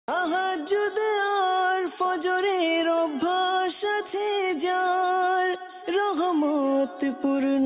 তাহাজ্জুদ আর ফজরের অভ্যাস আছে যার, রহমত পূর্ণ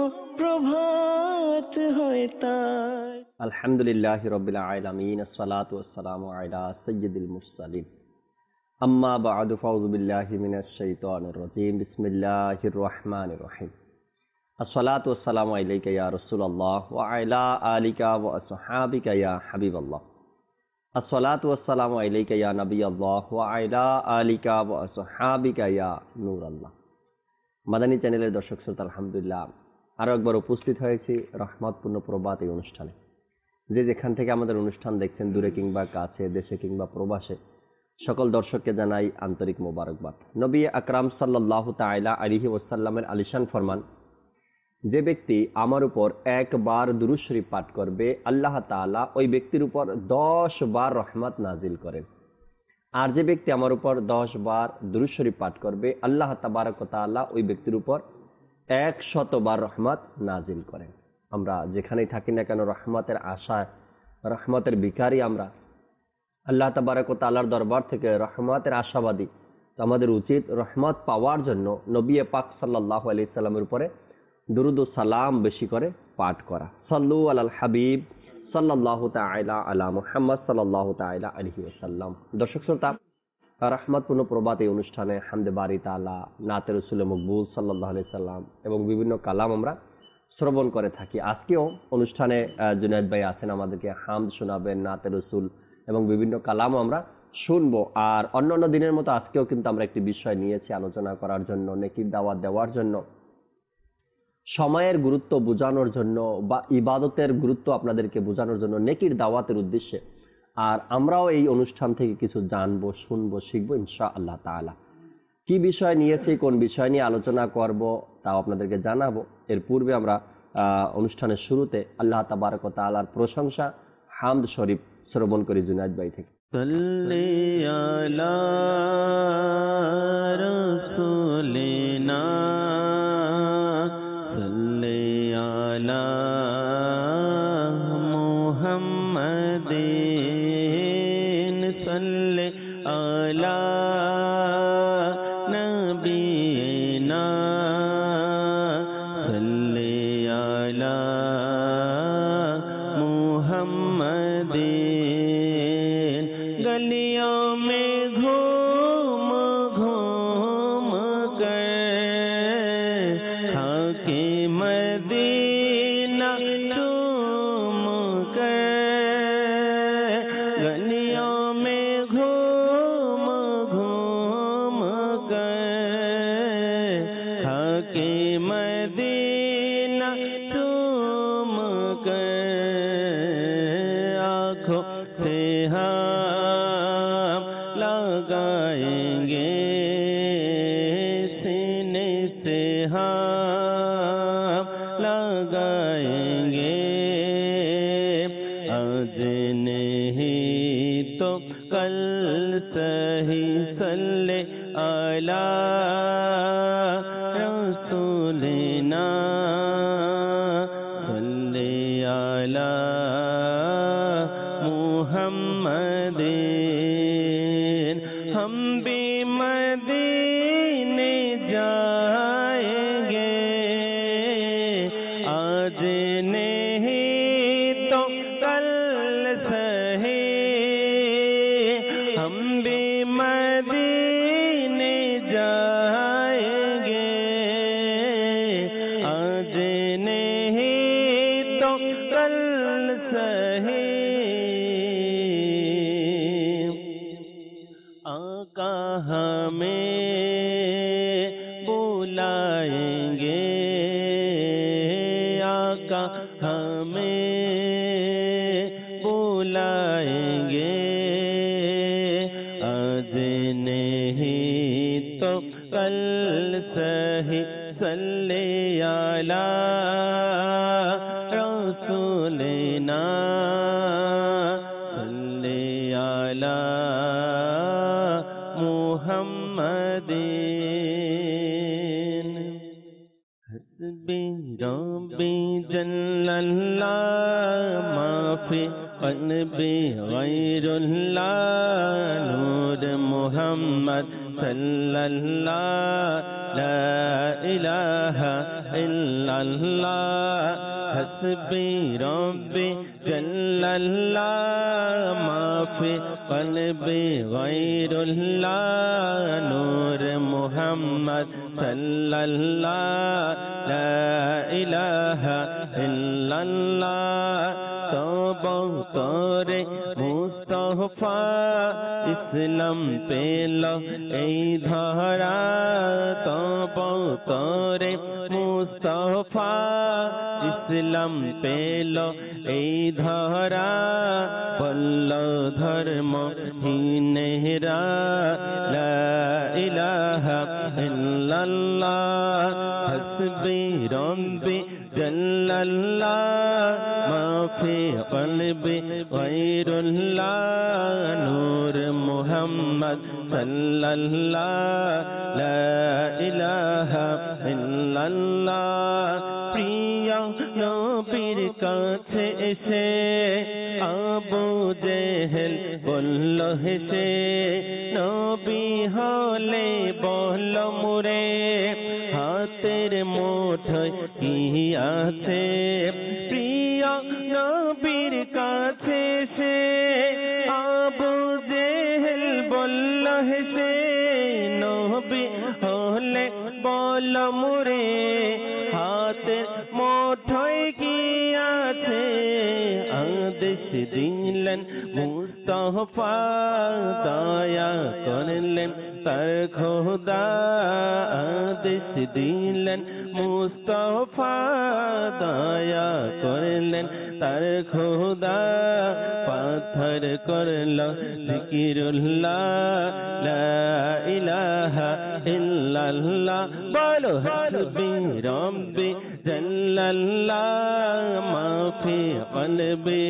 প্রভাত হয় তার। আলহামদুলিল্লাহি রাব্বিল আলামিন, আসসালাতু ওয়াসসালামু আলা সাইয়্যিদিল মুরসালিন, আম্মা বা'দু, ফাউযু বিল্লাহি মিনাশ শাইতানির রাজীম, বিসমিল্লাহির রহমানির রহিম। আসসালাতু ওয়াসসালামু আলাইকা ইয়া রাসূলুল্লাহ ওয়া আলা আলিকা ওয়া আসহাবিকা ইয়া হাবিবাল্লাহ। আসসালাতু ওয়াসসালামু আলাইকা ইয়া নবিয়াল্লাহ ওয়া আলা আলিকা ওয়া আসহাবিকা ইয়া নূরাল্লাহ। মাদানী চ্যানেলের দর্শক শ্রোতা, আলহামদুলিল্লাহ আরো একবার উপস্থিত হয়েছি রহমতপূর্ণ প্রভাত এই অনুষ্ঠানে। যে যেখান থেকে আমাদের অনুষ্ঠান দেখছেন, দূরে কিংবা কাছে, দেশে কিংবা প্রবাসে, সকল দর্শককে জানাই আন্তরিক মোবারকবাদ। নবী আকরাম সাল্লাল্লাহু তাআলা আলাইহি ওয়াসাল্লামের আলিশান ফরমান, যে ব্যক্তি আমার উপর একবার দুরূদ শরীফ পাঠ করবে, আল্লাহ তাআলা ওই ব্যক্তির উপর 10 বার রহমত নাজিল করেন। আর যে ব্যক্তি আমার উপর 10 বার দুরূদ শরীফ পাঠ করবে, আল্লাহ তাবারক ওয়া তাআলা ওই ব্যক্তির উপর 100 বার রহমত নাজিল করেন। আমরা যেখানেই থাকি না কেন, রহমতের আশায়, রহমতের ভিখারি আমরা, আল্লাহ তাবারক ওয়া তাআলার দরবার থেকে রহমতের আশাবাদী। তো আমাদের উচিত রহমত পাওয়ার জন্য নবী পাক সাল্লাল্লাহু আলাইহি সাল্লামের উপরে দুরূদ ও সালাম বেশি করে পাঠ করা। সাল্লু আলাল হাবিব সাল্লাল্লাহু তাআলা আলা মুহাম্মদ সাল্লাল্লাহু তাআলা আলাইহি ওয়াসাল্লাম। দর্শক শ্রোতা, রহমতপূর্ণ প্রভাত এই অনুষ্ঠানে হামদে বারি তাআলা, নাতে রাসূল মকবুল সাল্লাল্লাহু আলাইহি সাল্লাম এবং বিভিন্ন কালাম আমরা শ্রবণ করে থাকি। আজকেও অনুষ্ঠানে জুনায়েদ ভাই আছেন, আমাদেরকে হামদ শোনাবেন, নাতে রাসূল এবং বিভিন্ন কালামও আমরা শুনবো। আর অন্যান্য দিনের মতো আজকেও কিন্তু আমরা একটি বিষয় নিয়েছি আলোচনা করার জন্য, নেকির দাওয়াত দেওয়ার জন্য, সময়ের গুরুত্ব বোঝানোর জন্য বা ইবাদতের গুরুত্ব আপনাদেরকে বোঝানোর জন্য, নেকির দাওয়াতের উদ্দেশ্যে। আর আমরাও এই অনুষ্ঠান থেকে কিছু জানবো, শুনবো, শিখবো ইনশাআল্লাহ তাআলা। কি বিষয় নিয়েছি, কোন বিষয় নিয়ে আলোচনা করব, তাও আপনাদেরকে জানাবো। এর পূর্বে আমরা অনুষ্ঠানের শুরুতে আল্লাহ তাবারক ওয়া তাআলার প্রশংসা হামদ শরীফ শ্রবণ করি জুনায়েদ ভাই থেকে। সাল্লি আলা রাসূলিনা, সাল্লি আলা মুহাম্মাদিন, সাল্লি আলা নবিয়িনা, সাল্লি আলা मुहम्मदिन। गलियों में घूम घूम कर खाके मदीना चूम कर, गलियों में घूम घूम कर खाके मदीना चूम कर, आँखों से हम लगाएंगे, सीने से हम लगाएंगे, आज नहीं तो कल सही, सल्ले अला रसूलिना, सल्ले अला मुहम्मदिन। हम भी मदीने जाएंगे, आज नहीं तो कल सही, हम भी मदीने जाएंगे, आज नहीं तो कल सही। आका हमें बुलाएंगे, आका हमें बुलाएंगे, आज नहीं तो कल सही, सल्ले अला रसूलिना, सल्ले अला मुहम्मदिन। हस्बी रब्बी जल्लल्लाह, माफी क़ल्बी गैरुल्लाह, সাল্লাল্লাহ লা ইলাহা ইল্লাল্লাহ হাসবি রব্বি জাল্লাল্লাহ মাফি কলবি গায়রুল্লাহ নূর মুহাম্মদ সাল্লাল্লাহ লা ইলাহা ইল্লাল্লাহ তওবা করে মুস্তাফা ইসলাম পেল এই ধরা তওবা করে মুস্তাফা ইসলাম পেল এই ধরা বলল ধর্ম হীনেরা লা ইলাহা ইল্লাল্লাহ হাসবি রব্বি জাল্লাল্লাহ মাফি কলবি গায়রুল্লাহ নূর মুহাম্মদ সাল্লাল্লাহ লা ইলাহা ইল্লাল্লাহ প্রিয় নবীর কাছে এসে আবু জেহেল বলল হেসে নবী হলে বল মুরে হাতের মুঠোয় কি আছে প্রিয় নবীর কাছে এসে আবু জেহেল বলল হেসে নবী হলে বল মুরে হাতের মুঠোয় কি আছে আদেশ দিলেন মুস্তাফা দয়া করলেন তার খোদা আদেশ দিলেন মুস্তাফা দয়া করলেন তার খোদা পাথর করল জিকিরুল্লাহ লা ইলাহা ইল্লাল্লাহ বলো হাসবি রব্বি জাল্লাল্লাহ মাফি কলবি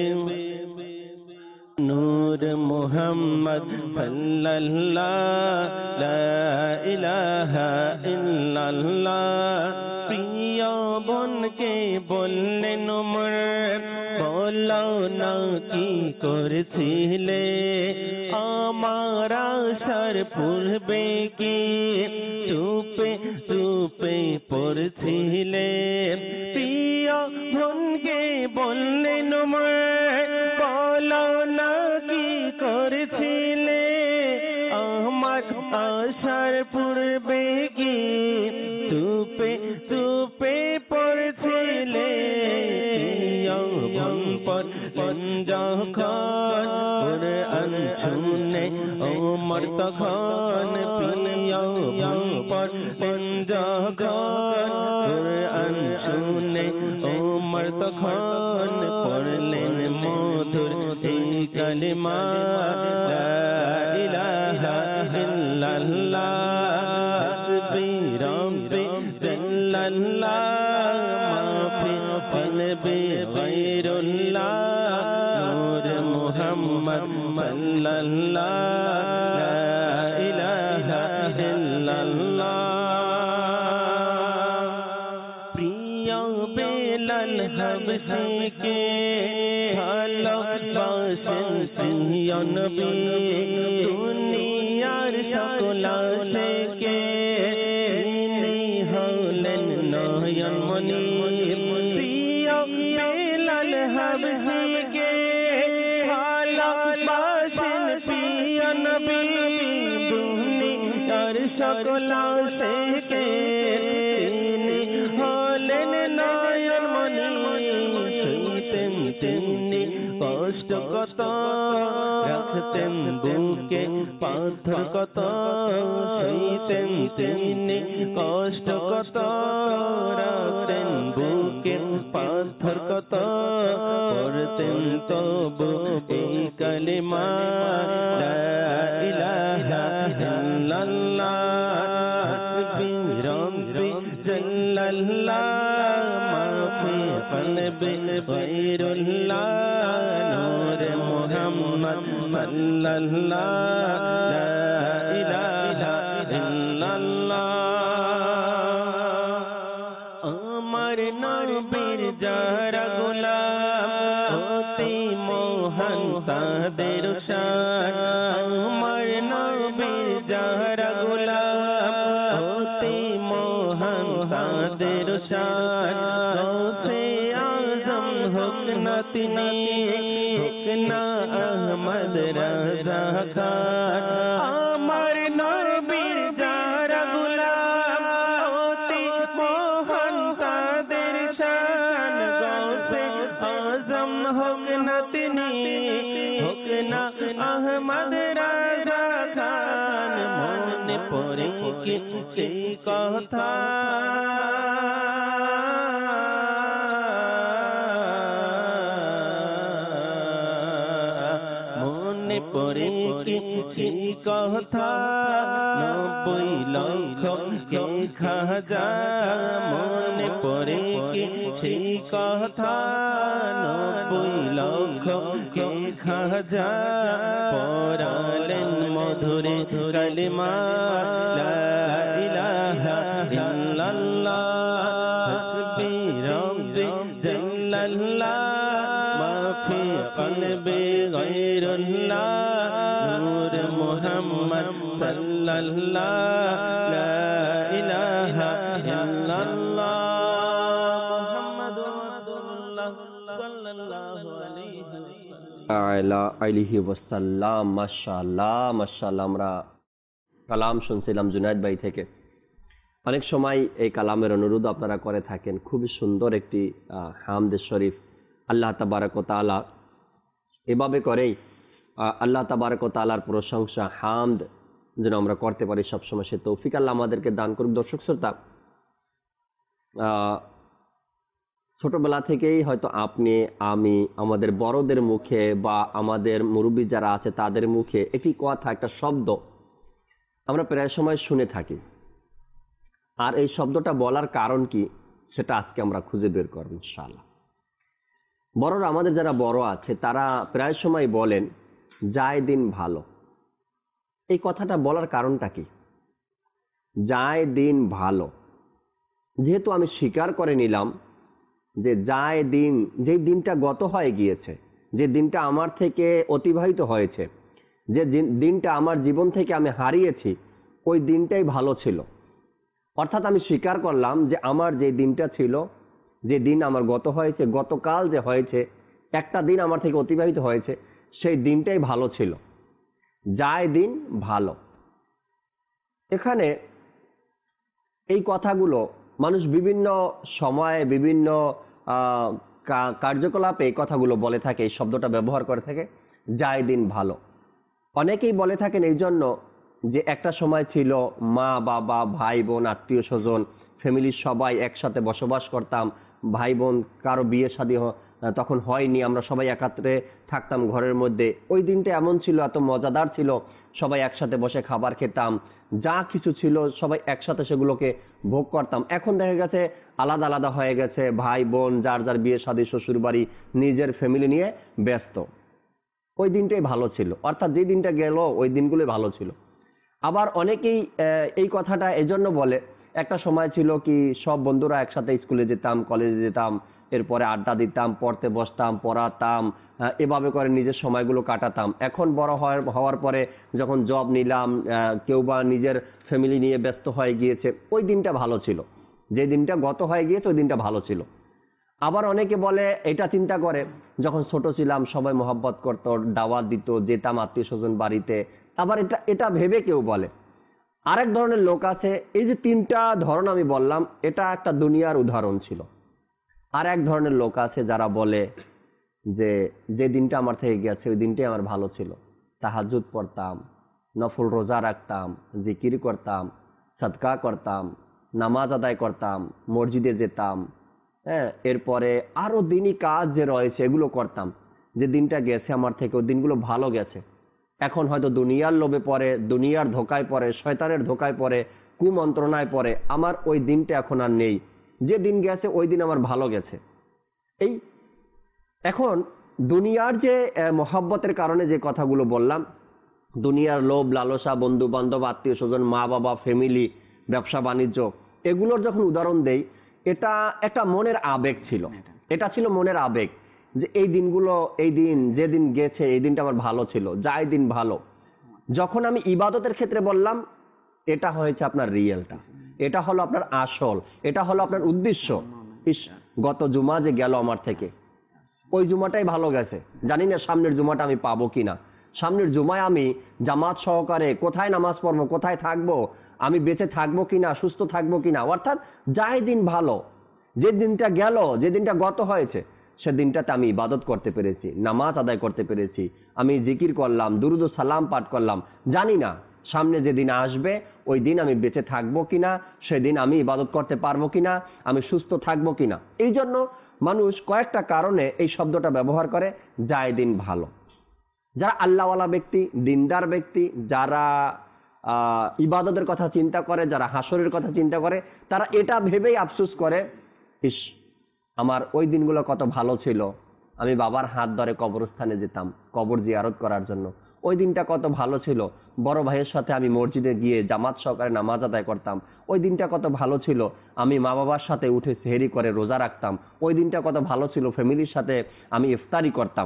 নূর মুহাম্মদ সাল্লাল্লাহ লা ইলাহা ইল্লাল্লাহ প্রিয় বোনকে বললেন উমর বলো না কি করেছিলে আমার আসার পূর্বে কি চুপে চুপে পড়ছিলে প্রিয় বোনকে বললেন উমর বলো না কি করেছিলে আমার আসার পূর্বে কি চুপে চুপে পড়ছিলে যখন কুরআন শুনে ওমর তখন প্রিয় পড়লেন যখন কুরআন শুনে ওমর তখন পড়লেন মধুর এই কালিমা লা ইলাহা ইল্লাল্লাহ হাসবি রব্বি জাল্লাল্লাহ মাফি কলবি গায়রুল্লাহ নূর মুহাম্মদ সাল্লাল্লাহ লা ইলাহা ইল্লাল্লাহ প্রিয় বেলাল হাবশীকে ভালোবাসেন প্রিয় নবী দুনিয়ার সকল আশিকে তিনি হলেন নয়নমণি প্রিয় বেলাল হাবশীকে ভালোবাসেন প্রিয় নবী দুনিয়ার সকল আশিকে তিনি হলেন নয়নমণি শুনতেন তিনি কষ্ট কত রাখতেন বুকে পাথর কত সইতেন তিনি কষ্ট কত রাখতেন বুকে পাথর কত পড়তেন তবু এই কালিমা লা ইলাহা ইল্লাল্লাহ হাসবি রব্বি জাল্লাল্লাহ মাফি কলবি গায়রুল্লাহ নূর মুহাম্মদ সাল্লাল্লাহ লা ইলাহা ইল্লাল্লাহ আমার নবীর যারা গোলাম অতি মহান তাদের শান আমার নবীর যারা গোলাম শান গৌসে আজম হোক না তিনি, হোক না আহমদ রাজা খান। আমার নবীর যারা গোলাম অতি মহান তাদের শান গৌসে আজম হোক না তিনি, হোক না আহমদ রাজা খান। মনে পড়ে কি সেই কথা, মনে পড়ে কি সেই কথা, ৯০ লক্ষ এক হাজার। মনে পড়ে কি সেই কথা, ৯০ লক্ষ এক হাজার। পড়ালেন মধুরে কালিমা লা ইলাহা ইল্লাল্লাহ, হাসবি রব্বি জাল্লাল্লাহ, মা ফি কলবি গায়রুল্লাহ, নূর মুহাম্মদ সাল্লাল্লাহ, লা ইলাহা ইল্লাল্লাহ, মুহাম্মাদুর রাসূলুল্লাহ সাল্লাল্লাহু আলাইহি ওয়াসাল্লাম। মাশাআল্লাহ মাশাআল্লাহ। আমরা কালাম শুনছিলাম জুনায়েদ ভাই থেকে। অনেক সময় এই কালামের অনুরোধ আপনারা করে থাকেন। খুবই সুন্দর একটি হামদ শরীফ। আল্লাহ তাবারক ওয়া তাআলা এভাবে করেই আল্লাহ তাবারক ওয়া তাআলার প্রশংসা হামদ যেন আমরা করতে পারি সবসময়, সে তৌফিক আল্লাহ আমাদেরকে দান করুক। দর্শক শ্রোতা, ছোটবেলা থেকেই হয়তো আপনি আমি আমাদের বড়দের মুখে বা আমাদের মুরব্বী যারা আছে তাদের মুখে একটি কথা, একটা শব্দ আমরা প্রায় সময় শুনে থাকি। আর এই শব্দটা বলার কারণ কি সেটা আজকে আমরা খুঁজে বের করব ইনশাআল্লাহ। বড়রা, আমাদের যারা বড় আছে তারা প্রায় সময় বলেন যায় দিন ভালো। এই কথাটা বলার কারণটা কি? যায় দিন ভালো, যেহেতু আমি স্বীকার করে নিলাম যে যায় দিন, যে দিনটা গত হয়ে গিয়েছে, যে দিনটা আমার থেকে অতিবাহিত হয়েছে, যে দিনটা আমার জীবন থেকে আমি হারিয়েছি, ওই দিনটাই ভালো ছিল। অর্থাৎ আমি স্বীকার করলাম যে আমার যে দিনটা ছিল, যে দিন আমার গত হয়েছে, গতকাল যে হয়েছে, একটা দিন আমার থেকে অতিবাহিত হয়েছে, সেই দিনটাই ভালো ছিল। যায় দিন ভালো। এখানে এই কথাগুলো মানুষ বিভিন্ন সময়ে বিভিন্ন কার্যকলাপে এই কথাগুলো বলে থাকে, এই শব্দটা ব্যবহার করে থাকে, যায় দিন ভালো। অনেকেই বলে থাকেন এই জন্য যে একটা সময় ছিল মা বাবা ভাই বোন আত্মীয় স্বজন ফ্যামিলির সবাই একসাথে বসবাস করতাম, ভাই বোন কারো বিয়ে শাদী তখন হয়নি, আমরা সবাই একাত্রে থাকতাম ঘরের মধ্যে। ওই দিনটা এমন ছিল, এত মজাদার ছিল, সবাই একসাথে বসে খাবার খেতাম, যা কিছু ছিল সবাই একসাথে সেগুলোকে ভোগ করতাম। এখন দেখা গেছে আলাদা আলাদা হয়ে গেছে, ভাই বোন যার যার বিয়ে শাদী শ্বশুর বাড়ি নিজের ফ্যামিলি নিয়ে ব্যস্ত। ওই দিনটাই ভালো ছিল, অর্থাৎ যে দিনটা গেল ওই দিনগুলোই ভালো ছিল। আবার অনেকেই এই কথাটা এজন্য বলে, একটা সময় ছিল কি সব বন্ধুরা একসাথে স্কুলে যেতাম, কলেজে যেতাম, এরপরে আড্ডা দিতাম, পড়তে বসতাম, পড়াতাম, এভাবে করে নিজের সময়গুলো কাটাতাম। এখন বড় হওয়ার পরে যখন জব নিলাম, কেউ বা নিজের ফ্যামিলি নিয়ে ব্যস্ত হয়ে গিয়েছে, ওই দিনটা ভালো ছিল, যে দিনটা গত হয়ে গিয়েছে ওই দিনটা ভালো ছিল। আবার অনেকে বলে, এটা চিন্তা করে, যখন ছোট ছিলাম সবাই মহব্বত করতো, দাওয়াত দিত, যেতাম আত্মীয় স্বজন বাড়িতে। আবার এটা ভেবে কেউ বলে। আরেক ধরনের লোক আছে, এই যে তিনটা ধরন আমি বললাম, এটা একটা দুনিয়ার উদাহরণ ছিল। আর এক ধরনের লোক আছে যারা বলে যে দিনটা আমার থেকে গেছে ওই দিনটাই আমার ভালো ছিল, তাহাজ্জুদ পড়তাম, নফল রোজা রাখতাম, জিকির করতাম, সাদকা করতাম, নামাজ আদায় করতাম, মসজিদে যেতাম, হ্যাঁ, এরপরে আরো দিনই কাজ যে রয়েছে এগুলো করতাম। যে দিনটা গেছে আমার থেকে ওই দিনগুলো ভালো গেছে। এখন হয়তো দুনিয়ার লোভে পড়ে, দুনিয়ার ধোকায় পড়ে, শয়তানের ধোকায় পড়ে, কুমন্ত্রণায় পড়ে, আমার ওই দিনটা এখন আর নেই। যে দিন গেছে ওই দিন আমার ভালো গেছে। এই এখন দুনিয়ার যে মহব্বতের কারণে যে কথাগুলো বললাম, দুনিয়ার লোভ লালসা, বন্ধু বান্ধব আত্মীয় স্বজন মা বাবা ফ্যামিলি ব্যবসা বাণিজ্য, এগুলোর যখন উদাহরণ দেই, এটা একটা মনের আবেগ ছিল। এটা ছিল মনের আবেগ যে এই দিনগুলো, এই দিন যে দিন গেছে এই দিনটা আমার ভালো ছিল, যায় দিন ভালো। যখন আমি ইবাদতের ক্ষেত্রে বললাম, এটা হয়েছে আপনার রিয়েলটা। এটা হলো আপনার আসল, এটা হলো আপনার উদ্দেশ্য। ইস, গত জুমা যে গেল আমার থেকে, ওই জুমাটাই ভালো গেছে, জানি না সামনের জুমাটা আমি পাবো কিনা। সামনের জুমায় আমি জামাত সহকারে কোথায় নামাজ পড়বো, কোথায় থাকবো, আমি বেঁচে থাকবো কিনা, সুস্থ থাকবো কিনা। অর্থাৎ যাই দিন ভালো, যে দিনটা গেল, যে দিনটা গত হয়েছে, সে দিনটাতে আমি ইবাদত করতে পেরেছি, নামাজ আদায় করতে পেরেছি, আমি জিকির করলাম, দুরুদ ও সালাম পাঠ করলাম। জানি না সামনে যে দিন আসবে ওই দিন আমি বেঁচে থাকবো কিনা, সেদিন আমি ইবাদত করতে পারবো কিনা, আমি সুস্থ থাকবো কিনা। এই জন্য মানুষ কয়েকটা কারণে এই শব্দটা ব্যবহার করে, যায় দিন ভালো। যারা আল্লাহওয়ালা ব্যক্তি, দিনদার ব্যক্তি, যারা ইবাদতের কথা চিন্তা করে, যারা হাসরের কথা চিন্তা করে, তারা এটা ভেবেই আফসোস করে, ইস, আমার ওই দিনগুলো কত ভালো ছিল, আমি বাবার হাত ধরে কবরস্থানে যেতাম কবর জিয়ারত করার জন্য, ওই দিনটা কত ভালো ছিল, বড় ভাইয়ের সাথে আমি মসজিদে গিয়ে জামাত সহকারে নামাজ আদায় করতাম, ওই দিনটা কত ভালো ছিল, আমি মা বাবার সাথে উঠে সেহরি করে রোজা রাখতাম, ওই দিনটা কত ভালো ছিল, ফ্যামিলির সাথে আমি ইফতারি করতাম।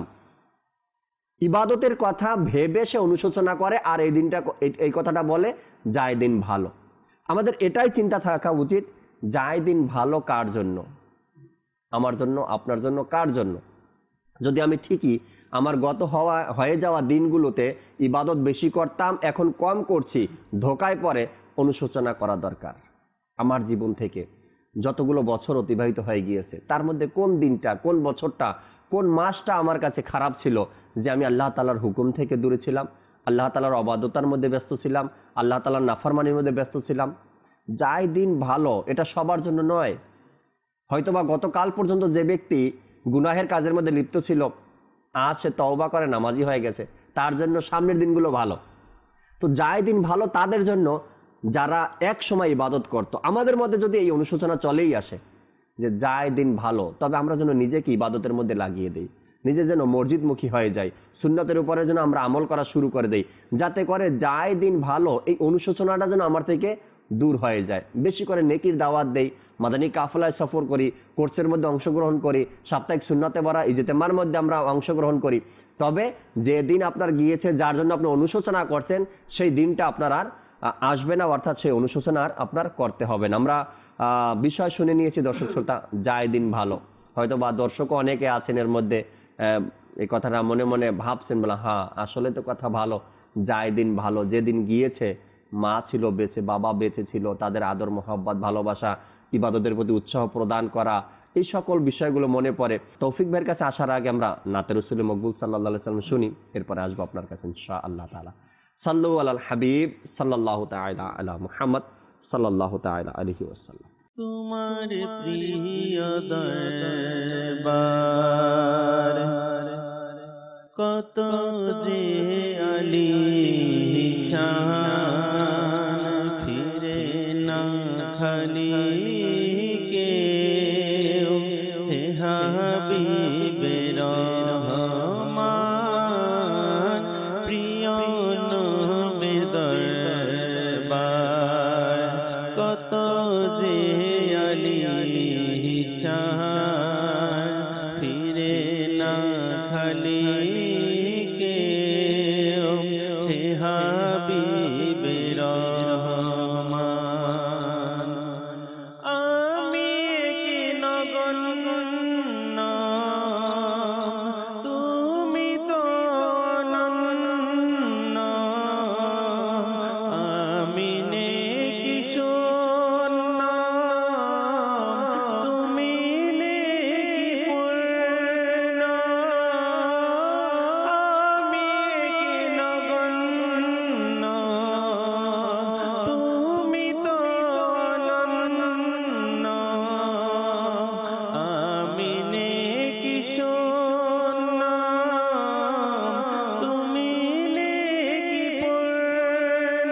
ইবাদতের কথা ভেবে সে অনুশোচনা করে, আর এই দিনটা, এই কথাটা বলে যায় দিন ভালো। আমাদের এটাই চিন্তা থাকা উচিত, যায় দিন ভালো কার জন্য? আমার জন্য, আপনার জন্য, কার জন্য? যদি আমি ঠিকই আমার গত হয়ে যাওয়া দিনগুলোতে ইবাদত বেশি করতাম, এখন কম করছি, ধোকায় পড়ে অনুশোচনা করা দরকার। আমার জীবন থেকে যতগুলো বছর অতিবাহিত হয়ে গিয়েছে, তার মধ্যে কোন দিনটা, কোন বছরটা, কোন মাসটা আমার কাছে খারাপ ছিল, যে আমি আল্লাহ তাআলার হুকুম থেকে দূরে ছিলাম, আল্লাহ তাআলার অবাদতার মধ্যে ব্যস্ত ছিলাম, আল্লাহ তাআলার নাফরমানির মধ্যে ব্যস্ত ছিলাম। যাই দিন ভালো, এটা সবার জন্য নয়। হয়তোবা গতকাল পর্যন্ত যে ব্যক্তি গুনাহের কাজের মধ্যে লিপ্ত ছিল, আজ সে তওবা করে নামাজি হয়ে গেছে, তার জন্য সামনের দিনগুলো ভালো। তো যাই দিন ভালো তাদের জন্য যারা এক সময় ইবাদত করত। আমাদের মধ্যে যদি এই অনুশোচনা চলেই আসে যে যাই দিন ভালো, তবে আমরা যেন নিজেকে ইবাদতের মধ্যে লাগিয়ে দেই, নিজে যেন মসজিদমুখী হয়ে যাই, সুন্নতের উপরে যেন আমরা আমল করা শুরু করে দেই, যাতে করে যাই দিন ভালো এই অনুশোচনাটা যেন আমার থেকে দূর হয়ে যায়। বেশি করে নেকির দাওয়াত দেই, মাদানী কাফেলায় সফর করি, কোর্সের মধ্যে অংশগ্রহণ করি, সাপ্তাহিক সুন্নতে ভরা ইজতেমার মধ্যে আমরা অংশগ্রহণ করি। তবে যে দিন আপনার গিয়েছে, যার জন্য আপনি অনুশোচনা করছেন, সেই দিনটা আপনার আর আসবে না, অর্থাৎ সেই অনুশোচনা আর আপনার করতে হবে না। আমরা বিষয় শুনে নিয়েছি দর্শক শ্রোতা, যায় দিন ভালো। হয়তো বা দর্শকও অনেকে আছেন এর মধ্যে এই কথাটা মনে মনে ভাবছেন, বলে হ্যাঁ আসলে তো কথা ভালো, যায় দিন ভালো। যেদিন গিয়েছে, মা ছিল বেঁচে, বাবা বেঁচে ছিল, তাদের আদর মোহাব্বত ভালোবাসা, ইবাদতের প্রতি উৎসাহ প্রদান করা, এই সকল বিষয়গুলো মনে পড়ে। তৌফিক ভাইয়ের কাছে আসার আগে আমরা নাতে রাসূল মকবুল সাল্লাল্লাহু আলাইহি ওয়াসাল্লাম শুনি, এরপরে আসবো আপনার কাছে ইনশাআল্লাহ তাআলা। সাল্লু আলাল হাবিব সাল্লাল্লাহু তাআলা আলা মুহাম্মদ সাল্লাল্লাহু তাআলা আলাইহি ওয়াসাল্লাম। তোমার প্রিয় দরবার কত যে আলিশান, ফিরে না খালি কেউ, হে হাবিবে রহমান, প্রিয় নবীর দরবার কত যে আলিশান, ফিরে না খালি কেউ, হে হাবিবে রহমান। আমি কি নগণ্য, তুমি তো অনন্য, আমি নেকি শূন্য, তুমি নেকি পূর্ণ। আমি কি নগণ্য, তুমি তো অনন্য, আমি নেকি শূন্য, তুমি নেকি পূর্ণ।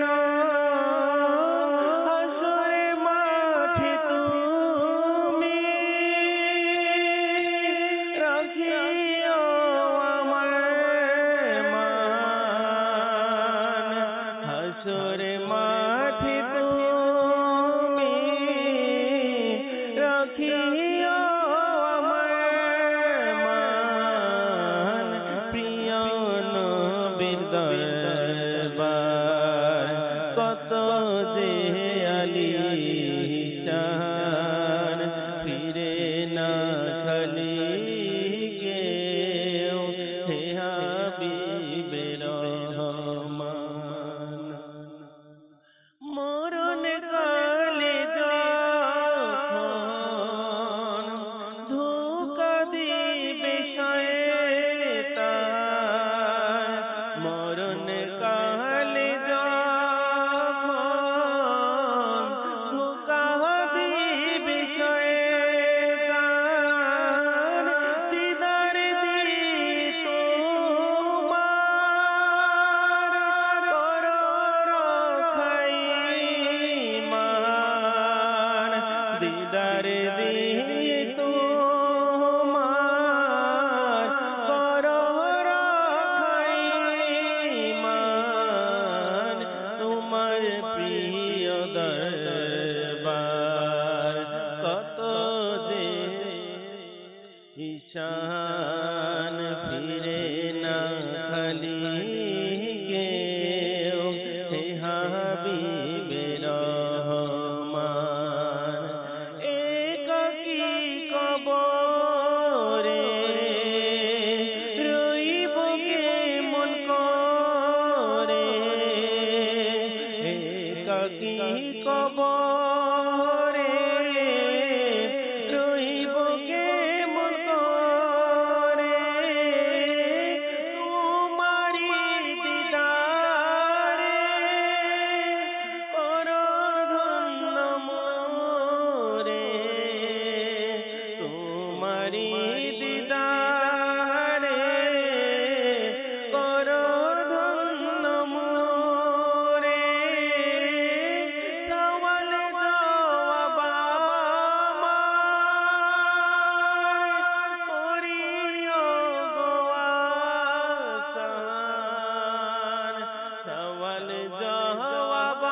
হাসরে মাঠে তুমি রাখিও আমার মান, হাসরে মাঠে তুমি রাখিও আমার মান, প্রিয় নবীর দরবার কত যে আলী দিদার দিয়ে তোমার করো রাখাই মান, তোমার প্রিয় দরবার কত যে ঈশান, ফিরে না খালি কেউ হে হাবিবে রহমান। একাকী কবরে রইব কেমন করে, একাকী কবরে রইব কেমন করে, তোমারি দিদারে করো ধন্য মোরে, তোমারি দিদারে করো ধন্য মোরে। সওয়াল জবাব আমায় করিও গো আসান, সওয়াল জবাব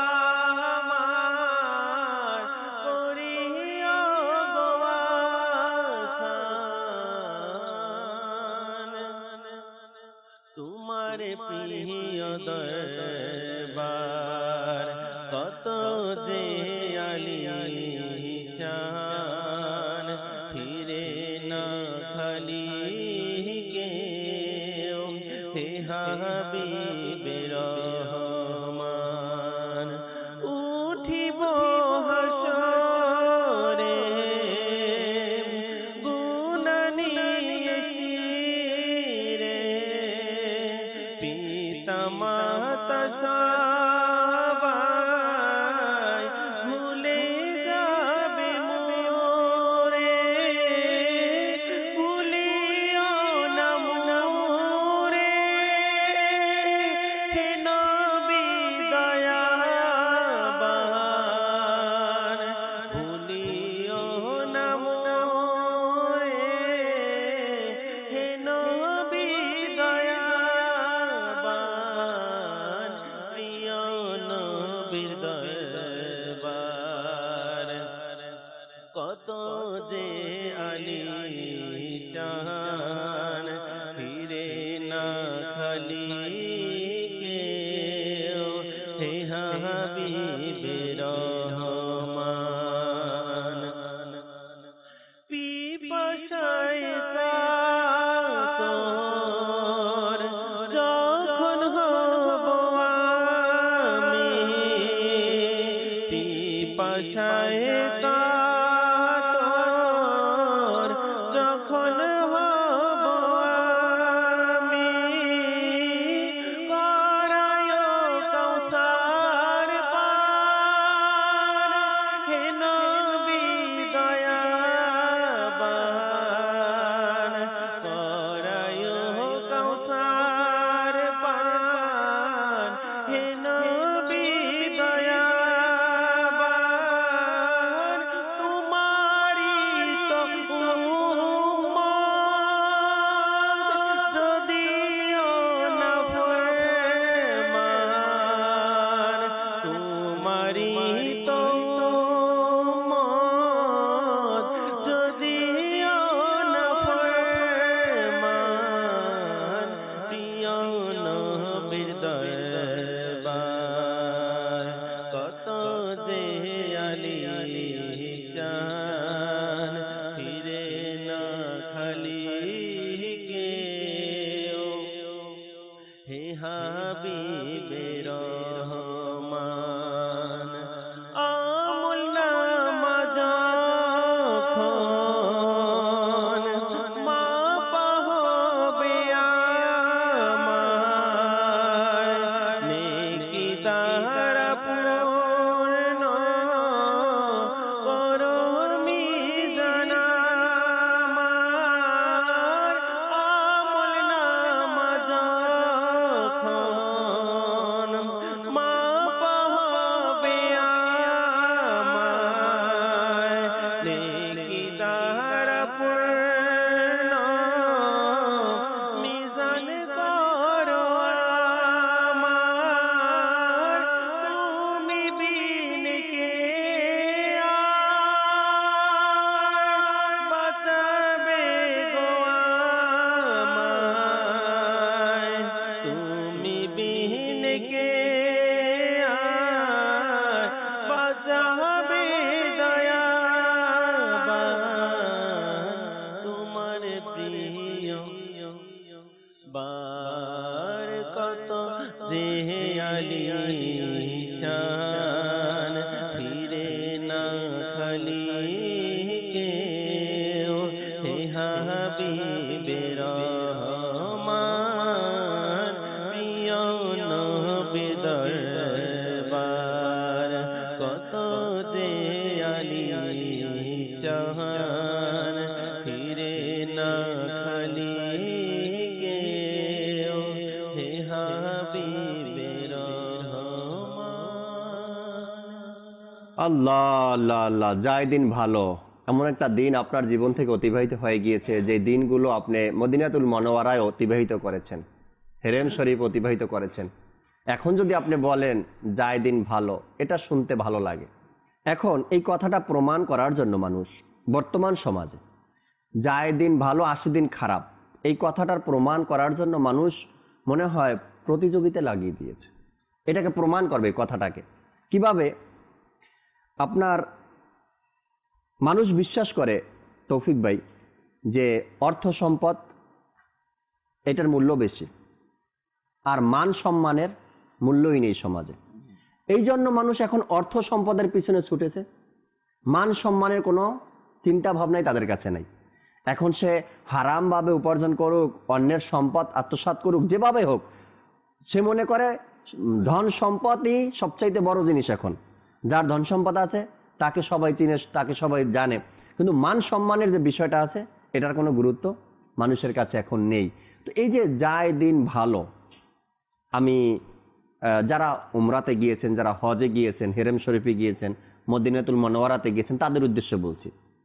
আমায় করিও গো আসান। তোমার প্রিয় দরবার কত যে আলিশান, ফিরে না খালি কেউ হে হাবিবে রহমান। উঠিব হাসরে গুনাহ নিয়ে শিরে, পিতা মাতা সবাই ভুলে যাবে মোরে, ভুলিও না মোরে হে নবী দয়াবান, ভুলিও না মোরে হে নবী দয়াবান, প্রিয় নবীর দরবার কত যে আলিশান, ফিরে না খালি কেউ হে হাবিবে রহমান। পিপাসায় কাতর যখন হব আমি, পিপাসায় কাতর যখন হব আমি, করায়ো কাউসার পান হে নবী দয়াবান, করায়ো কাউসার পান হে নবী দয়াবান। আল্লাহ আল্লাহ আল্লাহ, যায় দিন ভালো। এমন একটা দিন আপনার জীবন থেকে অতিবাহিত হয়ে গিয়েছে যে দিনগুলো আপনি মদিনাতুল মনোয়ারায় অতিবাহিত করেছেন, হেরেম শরীফ অতিবাহিত করেছেন। এখন যদি আপনি বলেন যায় দিন ভালো, এটা শুনতে ভালো লাগে। এখন এই কথাটা প্রমাণ করার জন্য মানুষ বর্তমান সমাজে যায় দিন ভালো 80 দিন খারাপ, এই কথাটার প্রমাণ করার জন্য মানুষ মনে হয় প্রতিযোগিতা লাগিয়ে দিয়েছে। এটাকে প্রমাণ করবে এই কথাটাকে কিভাবে? আপনার মানুষ বিশ্বাস করে তৌফিক ভাই যে অর্থ সম্পদ এটার মূল্য বেশি, আর মান সম্মানের মূল্যই নেই সমাজে। এই জন্য মানুষ এখন অর্থ সম্পদের পিছনে ছুটেছে, মান সম্মানের কোনো চিন্তা ভাবনাই তাদের কাছে নাই। এখন সে হারাম ভাবে উপার্জন করুক, অন্যের সম্পদ আত্মসাৎ করুক, যেভাবে হোক, সে মনে করে ধন সম্পদই সবচাইতে বড় জিনিস। এখন যার ধন সম্পদ আছে তাকে সবাই চিনে, তাকে সবাই জানে, কিন্তু মান সম্মানের যে বিষয়টা আছে এটার কোনো গুরুত্ব মানুষের কাছে এখন নেই। তো এই যে যায় দিন ভালো, আমি যারা উমরাতে গিয়েছেন, যারা হজে গিয়েছেন, হেরেম শরীফে গিয়েছেন, মদিনাতুল মনোয়ারাতে গিয়েছেন, তাদের উদ্দেশ্যে বলছি,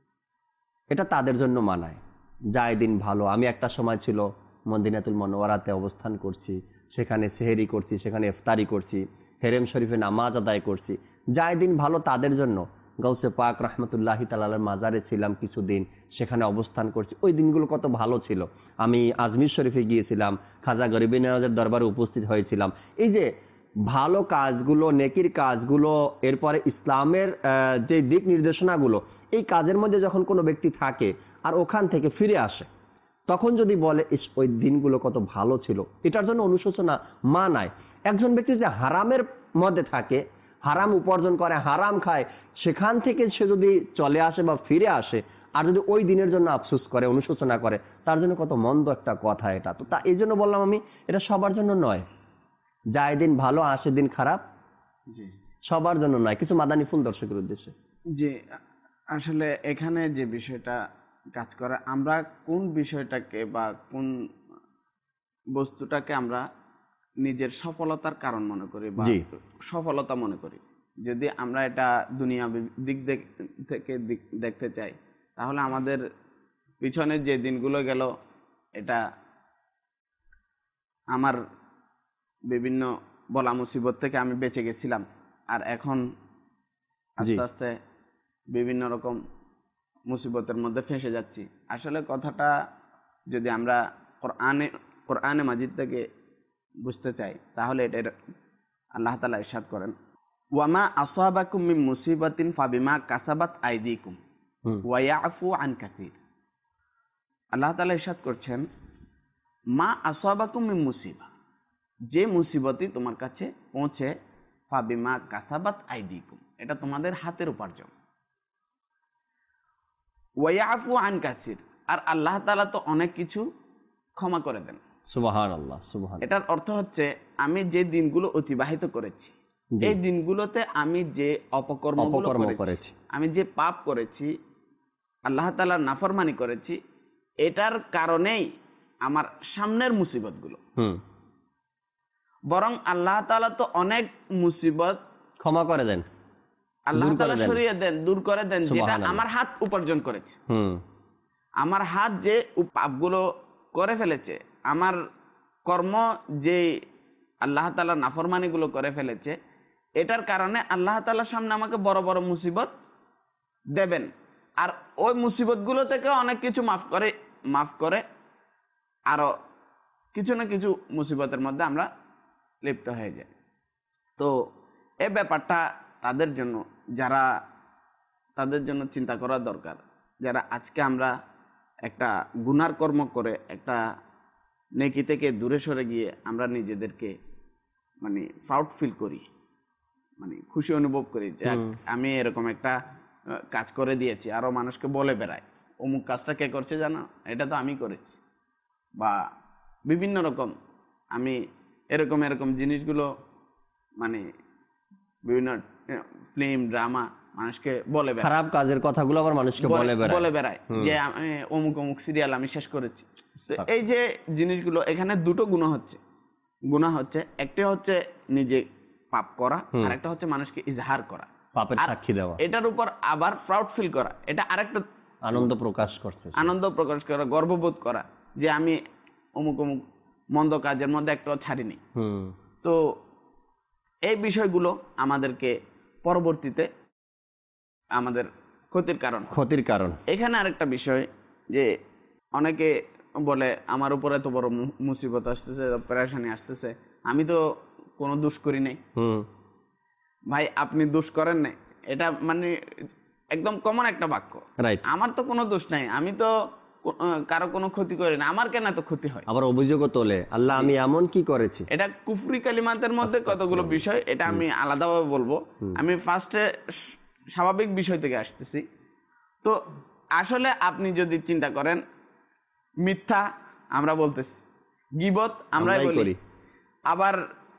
এটা তাদের জন্য মানায়। যায় দিন ভালো। আমি একটা সময় ছিল মদিনাতুল মনোয়ারাতে অবস্থান করছি, সেখানে সেহেরি করছি, সেখানে ইফতারি করছি, হেরেম শরীফে নামাজ আদায় করছি। যায় দিন ভালো তাদের জন্য। গাউসে পাক রহমতুল্লাহি তাআলার মাজারে ছিলাম কিছুদিন, সেখানে অবস্থান করছি। ওই দিনগুলো কত ভালো ছিল। আমি আজমির শরীফে গিয়েছিলাম, খাজা গরিবি নওয়াজের দরবারে উপস্থিত হয়েছিলাম। এই যে ভালো কাজগুলো, নেকির কাজগুলো, এরপরে ইসলামের যে দিক নির্দেশনাগুলো, এই কাজের মধ্যে যখন কোনো ব্যক্তি থাকে আর ওখান থেকে ফিরে আসে, তখন যদি বলে ওই দিনগুলো কত ভালো ছিল, এটার জন্য অনুশোচনা মানায়। একজন ব্যক্তি যে হারামের মধ্যে থাকে, হারাম উপার্জন করে, হারাম খায়, সেখান থেকে সে যদি চলে আসে বা ফিরে আসে আর যদি ওই দিনের জন্য আফসোস করে, অনুশোচনা করে, তার জন্য কত মন্দ একটা কথা এটা। তো তা এই জন্য বললাম আমি, এটা সবার জন্য নয়। যায় দিন ভালো 80 দিন খারাপ, সবার জন্য নয়। কিছু মাদানী ফুল দর্শকের উদ্দেশ্যে। জি, আসলে এখানে যে বিষয়টা কাজ করে, আমরা কোন বিষয়টাকে বা কোন বস্তুটাকে আমরা নিজের সফলতার কারণ মনে করি বা জি। সফলতা মনে করি। যদি আমরা এটা দুনিয়া থেকে দেখতে চাই, তাহলে আমাদের পিছনে যে দিনগুলো গেল, এটা আমার বিভিন্ন বলা মুসিবত থেকে আমি বেঁচে গেছিলাম, আর এখন আস্তে আস্তে বিভিন্ন রকম মুসিবতের মধ্যে ফেঁসে যাচ্ছি। আসলে কথাটা যদি আমরা কোরআনে মাজিদ থেকে বুঝতে চাই, তাহলে এটা আল্লাহ তাআলা ইরশাদ করেন, ওয়ামা আসাবাকুম মিন মুসিবাতিন ফাবিমা কাসাবাত আইদিকুম ওয়া ইয়াফু আন কাসীর। আল্লাহ তাআলা ইরশাদ করছেন, মা আসাবাকুম মিন মুসিবা, যে মুসিবতই তোমার কাছে পৌঁছে, ফাবিমা কাসাবাত আইদিকুম, এটা তোমাদের হাতের উপার্জন। ওয়া ইয়াফু আন কাসীর, আর আল্লাহ তাআলা তো অনেক কিছু ক্ষমা করে দেন। সুবহানাল্লাহ, সুবহানাল্লাহ। এটার অর্থ হচ্ছে, আমি যে দিনগুলো অতিবাহিত করেছি, এই দিনগুলোতে আমি যে অপকর্মগুলো করেছি, আমি যে পাপ করেছি, আল্লাহ তাআলার নাফরমানি করেছি, এটার কারণেই আমার সামনের মুসিবতগুলো। বরং আল্লাহ তাআলা তো অনেক মুসিবত ক্ষমা করে দেন, আল্লাহ তাআলা সরিয়ে দেন, দূর করে দেন, যেটা আমার হাত উপার্জন করেছে। আমার হাত যে পাপগুলো করে ফেলেছে, আমার কর্ম যে আল্লাহ তাআলার নাফরমানি গুলো করে ফেলেছে, এটার কারণে আল্লাহ তাআলার সামনে আমাকে বড় বড় মুসিবত দেবেন। আর ওই মুসিবত গুলো থেকে অনেক কিছু মাফ করে আরো কিছু না কিছু মুসিবতের মধ্যে আমরা লিপ্ত হয়ে যাই। তো এই ব্যাপারটা তাদের জন্য চিন্তা করা দরকার, যারা আজকে আমরা একটা গুনার কর্ম করে, একটা নেকি থেকে দূরে সরে গিয়ে আমরা নিজেদেরকে মানে প্রাউড ফিল করি, মানে খুশি অনুভব করি যে আমি এরকম একটা কাজ করে দিয়েছি, আরো মানুষকে বলে বেড়াই, অমুক কাজটা কে করছে জানো, এটা তো আমি করেছি। বা বিভিন্ন রকম আমি এরকম জিনিসগুলো, মানে বিভিন্ন ফিল্ম ড্রামা মানুষকে বলে বেড়ায়, খারাপ কাজের কথাগুলো আবার মানুষকে বলে বেড়ায় যে আমি অমুক সিরিয়াল আমি শেষ করেছি। তো এই যে জিনিসগুলো, এখানে দুটো গুনাহ হচ্ছে, একটা হচ্ছে নিজে পাপ করা, আর একটা হচ্ছে মানুষকে ইজহার করা। পাপের আর সাক্ষী দেওয়া, এটার উপর আবার প্রাউড ফিল করা, এটা আরেকটা আনন্দ প্রকাশ করছে, আনন্দ প্রকাশ করা, গর্ববোধ করা যে আমি অমুক অমুক মন্দ কাজের মধ্যে একটাও ছাড়িনি। তো এই বিষয়গুলো আমাদেরকে পরবর্তীতে আমাদের ক্ষতির কারণ। এখানে আরেকটা বিষয় যে অনেকে বলে আমার উপর এত বড় মুসিবত আসতেছে, পেরেশানি আসতেছে, আমি তো কোনো দোষ করি নাই। ভাই আপনি দোষ করেন নাই, এটা মানে একদম কমন একটা বাক্য। আমার তো কোনো দোষ নাই, আমি তো কারো কোনো ক্ষতি করি না, আমার কেন এত ক্ষতি হয়? আবার অভিযোগও তোলে, আল্লাহ আমি এমন কি করেছি। এটা কুফরি কালিমাতের মধ্যে কতগুলো বিষয়, এটা আমি আলাদাভাবে বলবো। আমি ফার্স্টে স্বাভাবিক বিষয় থেকে আসতেছি। তো আসলে আপনি যদি চিন্তা করেন, মিথ্যা আমরা বলতেছি, গীবত আমরাই বলি, আবার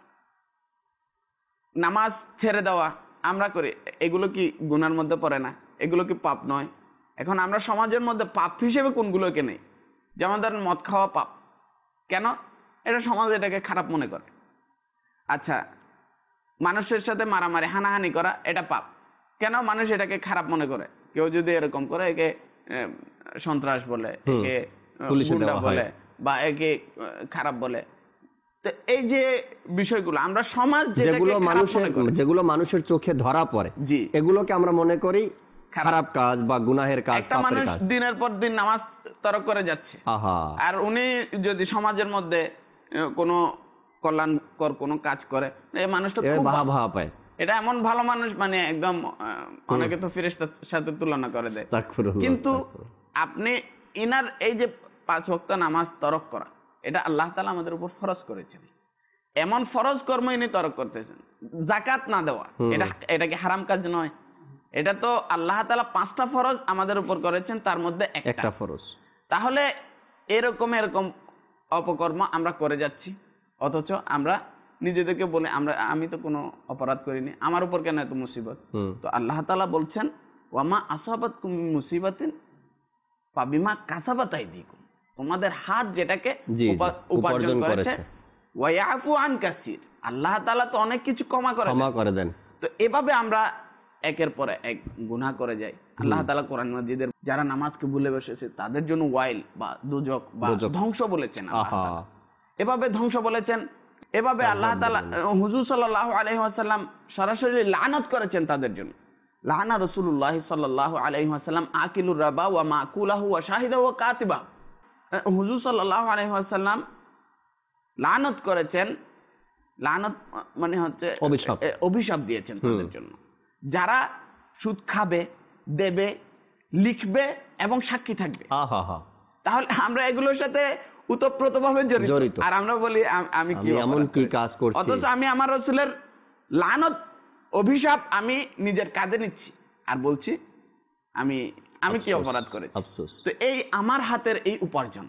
নামাজ ছেড়ে দেওয়া আমরা করি, এগুলো কি গুনার মধ্যে পড়ে না? এগুলো কি পাপ নয়? এখন আমরা সমাজের মধ্যে পাপ হিসেবে কোনগুলোকে নেই? যেমন ধরেন মদ খাওয়া পাপ, কেন? এটা সমাজ এটাকে খারাপ মনে করে। আচ্ছা, মানুষের সাথে মারামারি হানাহানি করা এটা পাপ, কেন? মানুষ এটাকে খারাপ মনে করে। কেউ যদি এরকম করে একে সন্ত্রাস বলে, একে গুন্ডা বলে, বা একে খারাপ বলে। তো এই যে বিষয়গুলো আমরা সমাজ যেগুলো মানুষের চোখে ধরা পড়ে, জি, এগুলোকে আমরা মনে করি খারাপ কাজ বা গুনাহের কাজ। একটা মানুষ দিনের পর দিন নামাজ তরক করে যাচ্ছে, আর উনি যদি সমাজের মধ্যে কোনো কল্যাণকর কোনো কাজ করে, এই মানুষটা খুব ভাবা পায়, এটা এমন ভালো মানুষ, মানে একদম অনেকে তো ফেরেশতার সাথে তুলনা করে দেয়। কিন্তু আপনি ইনার এই যে 5 ওয়াক্ত নামাজ তরক করা, এটা আল্লাহ তাআলা আমাদের উপর ফরজ করেছেন। এমন ফরজ কর্ম ইনি তরক করতেছেন। যাকাত না দেওয়া, এটা কি হারাম কাজ নয়? এটা তো আল্লাহ তাআলা 5টা ফরজ আমাদের উপর করেছেন, তার মধ্যে একটা ফরজ। তাহলে এরকম অপকর্ম আমরা করে যাচ্ছি, অথচ আমরা নিজেদেরকে বলে আমি তো কোনো অপরাধ করিনি, আমার উপর কেন এত মুসিবত? তো আল্লাহ তাআলা বলছেন, ওয়ামা আসাবাতকুম মিন মুসিবাতিন ফাবিমা কাসাবাত আইদিকুম, তোমাদের হাত যেটাকে উপার্জন করেছে, ওয়া ইয়াফু আন কাসীর, আল্লাহ তাআলা তো অনেক কিছু ক্ষমা করে দেন। তো এভাবে আমরা একের পর এক গুনাহ করে যাই। আল্লাহ তাআলা কোরআন মাজিদের যারা নামাজকে ভুলে বসেছে তাদের জন্য ওয়াইল বা দুজক বা ধ্বংস বলেছেন, এভাবে ধ্বংস বলেছেন। এভাবে আল্লাহ তাআলা হুজুর সাল্লাল্লাহু আলাইহি ওয়াসাল্লাম সরাসরি লানত করেছেন তাদের জন্য। লানা রাসূলুল্লাহ সাল্লাল্লাহু আলাইহি ওয়াসাল্লাম আকিলুর রাবা ওয়া মাকুলাহু ওয়া শাহিদাহু ওয়া কাতিবা। হুজুর সাল্লাল্লাহু আলাইহি ওয়াসাল্লাম লানত করেছেন, লানত মানে হচ্ছে অভিশাপ দিয়েছেন তাদের জন্য, যারা সুদ খাবে, দেবে, লিখবে এবং সাক্ষী থাকবে। তাহলে আমরা এগুলোর সাথে ওতপ্রোতভাবে জড়িত, আর আমরা বলি আমি কি এমন কি কাজ করছি, অথচ আমি আমার রাসূলের লানত অভিশাপ আমি নিজের কাঁধে নিচ্ছি আর বলছি আমি কি অপরাধ করেছি। তো এই আমার হাতের এই উপার্জন,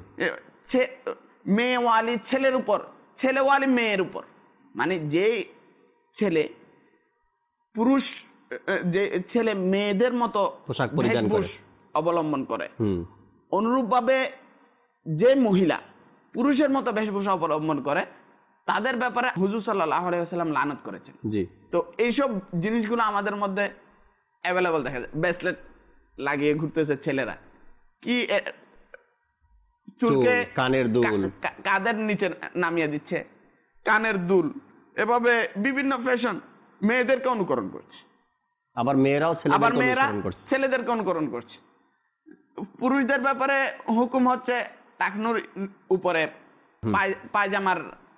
মেয়েওয়ালি ছেলের উপর, ছেলেওয়ালি মেয়ের উপর, মানে যে ছেলে পুরুষ, যে ছেলে মেয়েদের মতো পোশাক পরিধান করে অবলম্বন করে, অনুরূপ ভাবে যে মহিলা পুরুষের মতো বেশভূষা অবলম্বন করে, তাদের ব্যাপারে হুজুর সাল্লাল্লাহু আলাইহি ওয়াসাল্লাম লানত করেছেন। তো এইসব জিনিসগুলো আমাদের মধ্যে অ্যাভেলেবল দেখা যায়। ব্রেসলেট লাগিয়ে ঘুরতেছে ছেলেরা, কি চুলকে কানের দুল কাদের নিচে নামিয়ে দিচ্ছে, কানের দুল, এভাবে বিভিন্ন ফ্যাশন মেয়েদেরকে অনুকরণ করছে। আবার মেয়েরা ছেলেদেরকে অনুকরণ করছে। পুরুষদের ব্যাপারে হুকুম হচ্ছে টাকনুর উপরে পায়জামার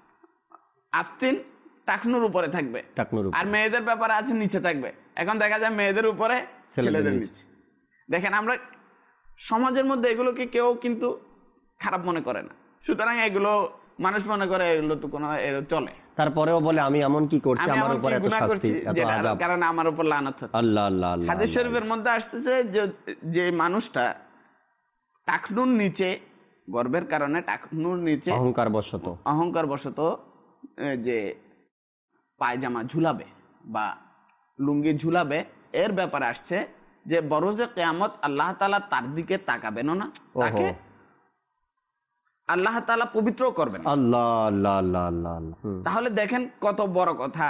আস্তিন টাকনুর উপরে থাকবে, আর মেয়েদের ব্যাপারে আছে নিচে থাকবে। এখন দেখা যায় মেয়েদের উপরে, ছেলেদের নিচে। দেখেন আমরা সমাজের মধ্যে এগুলোকে কেউ কিন্তু খারাপ মনে করে না, সুতরাং এগুলো মানুষ মনে করে এগুলো তো কোনো চলে, তারপরেও বলে আমি এমন কি করছি, আমার উপর এত শাস্তি, এত আযাব, কারণ আমার উপর লানত হচ্ছে। আল্লাহ আল্লাহ আল্লাহ। হাদিস শরীফের মধ্যে আসছে যে মানুষটা টাকনুর নিচে, গর্বের কারণে টাকনুর নিচে অহংকার বশত যে পায়জামা ঝুলাবে বা লুঙ্গি ঝুলাবে, এর ব্যাপারে আসছে যে বরোজে কিয়ামত আল্লাহ তাআলা তার দিকে তাকাবেন না, তাকে আল্লাহ তাআলা পবিত্র করবেন। আল্লাহ আল্লাহ আল্লাহ আল্লাহ। তাহলে দেখেন কত বড় কথা,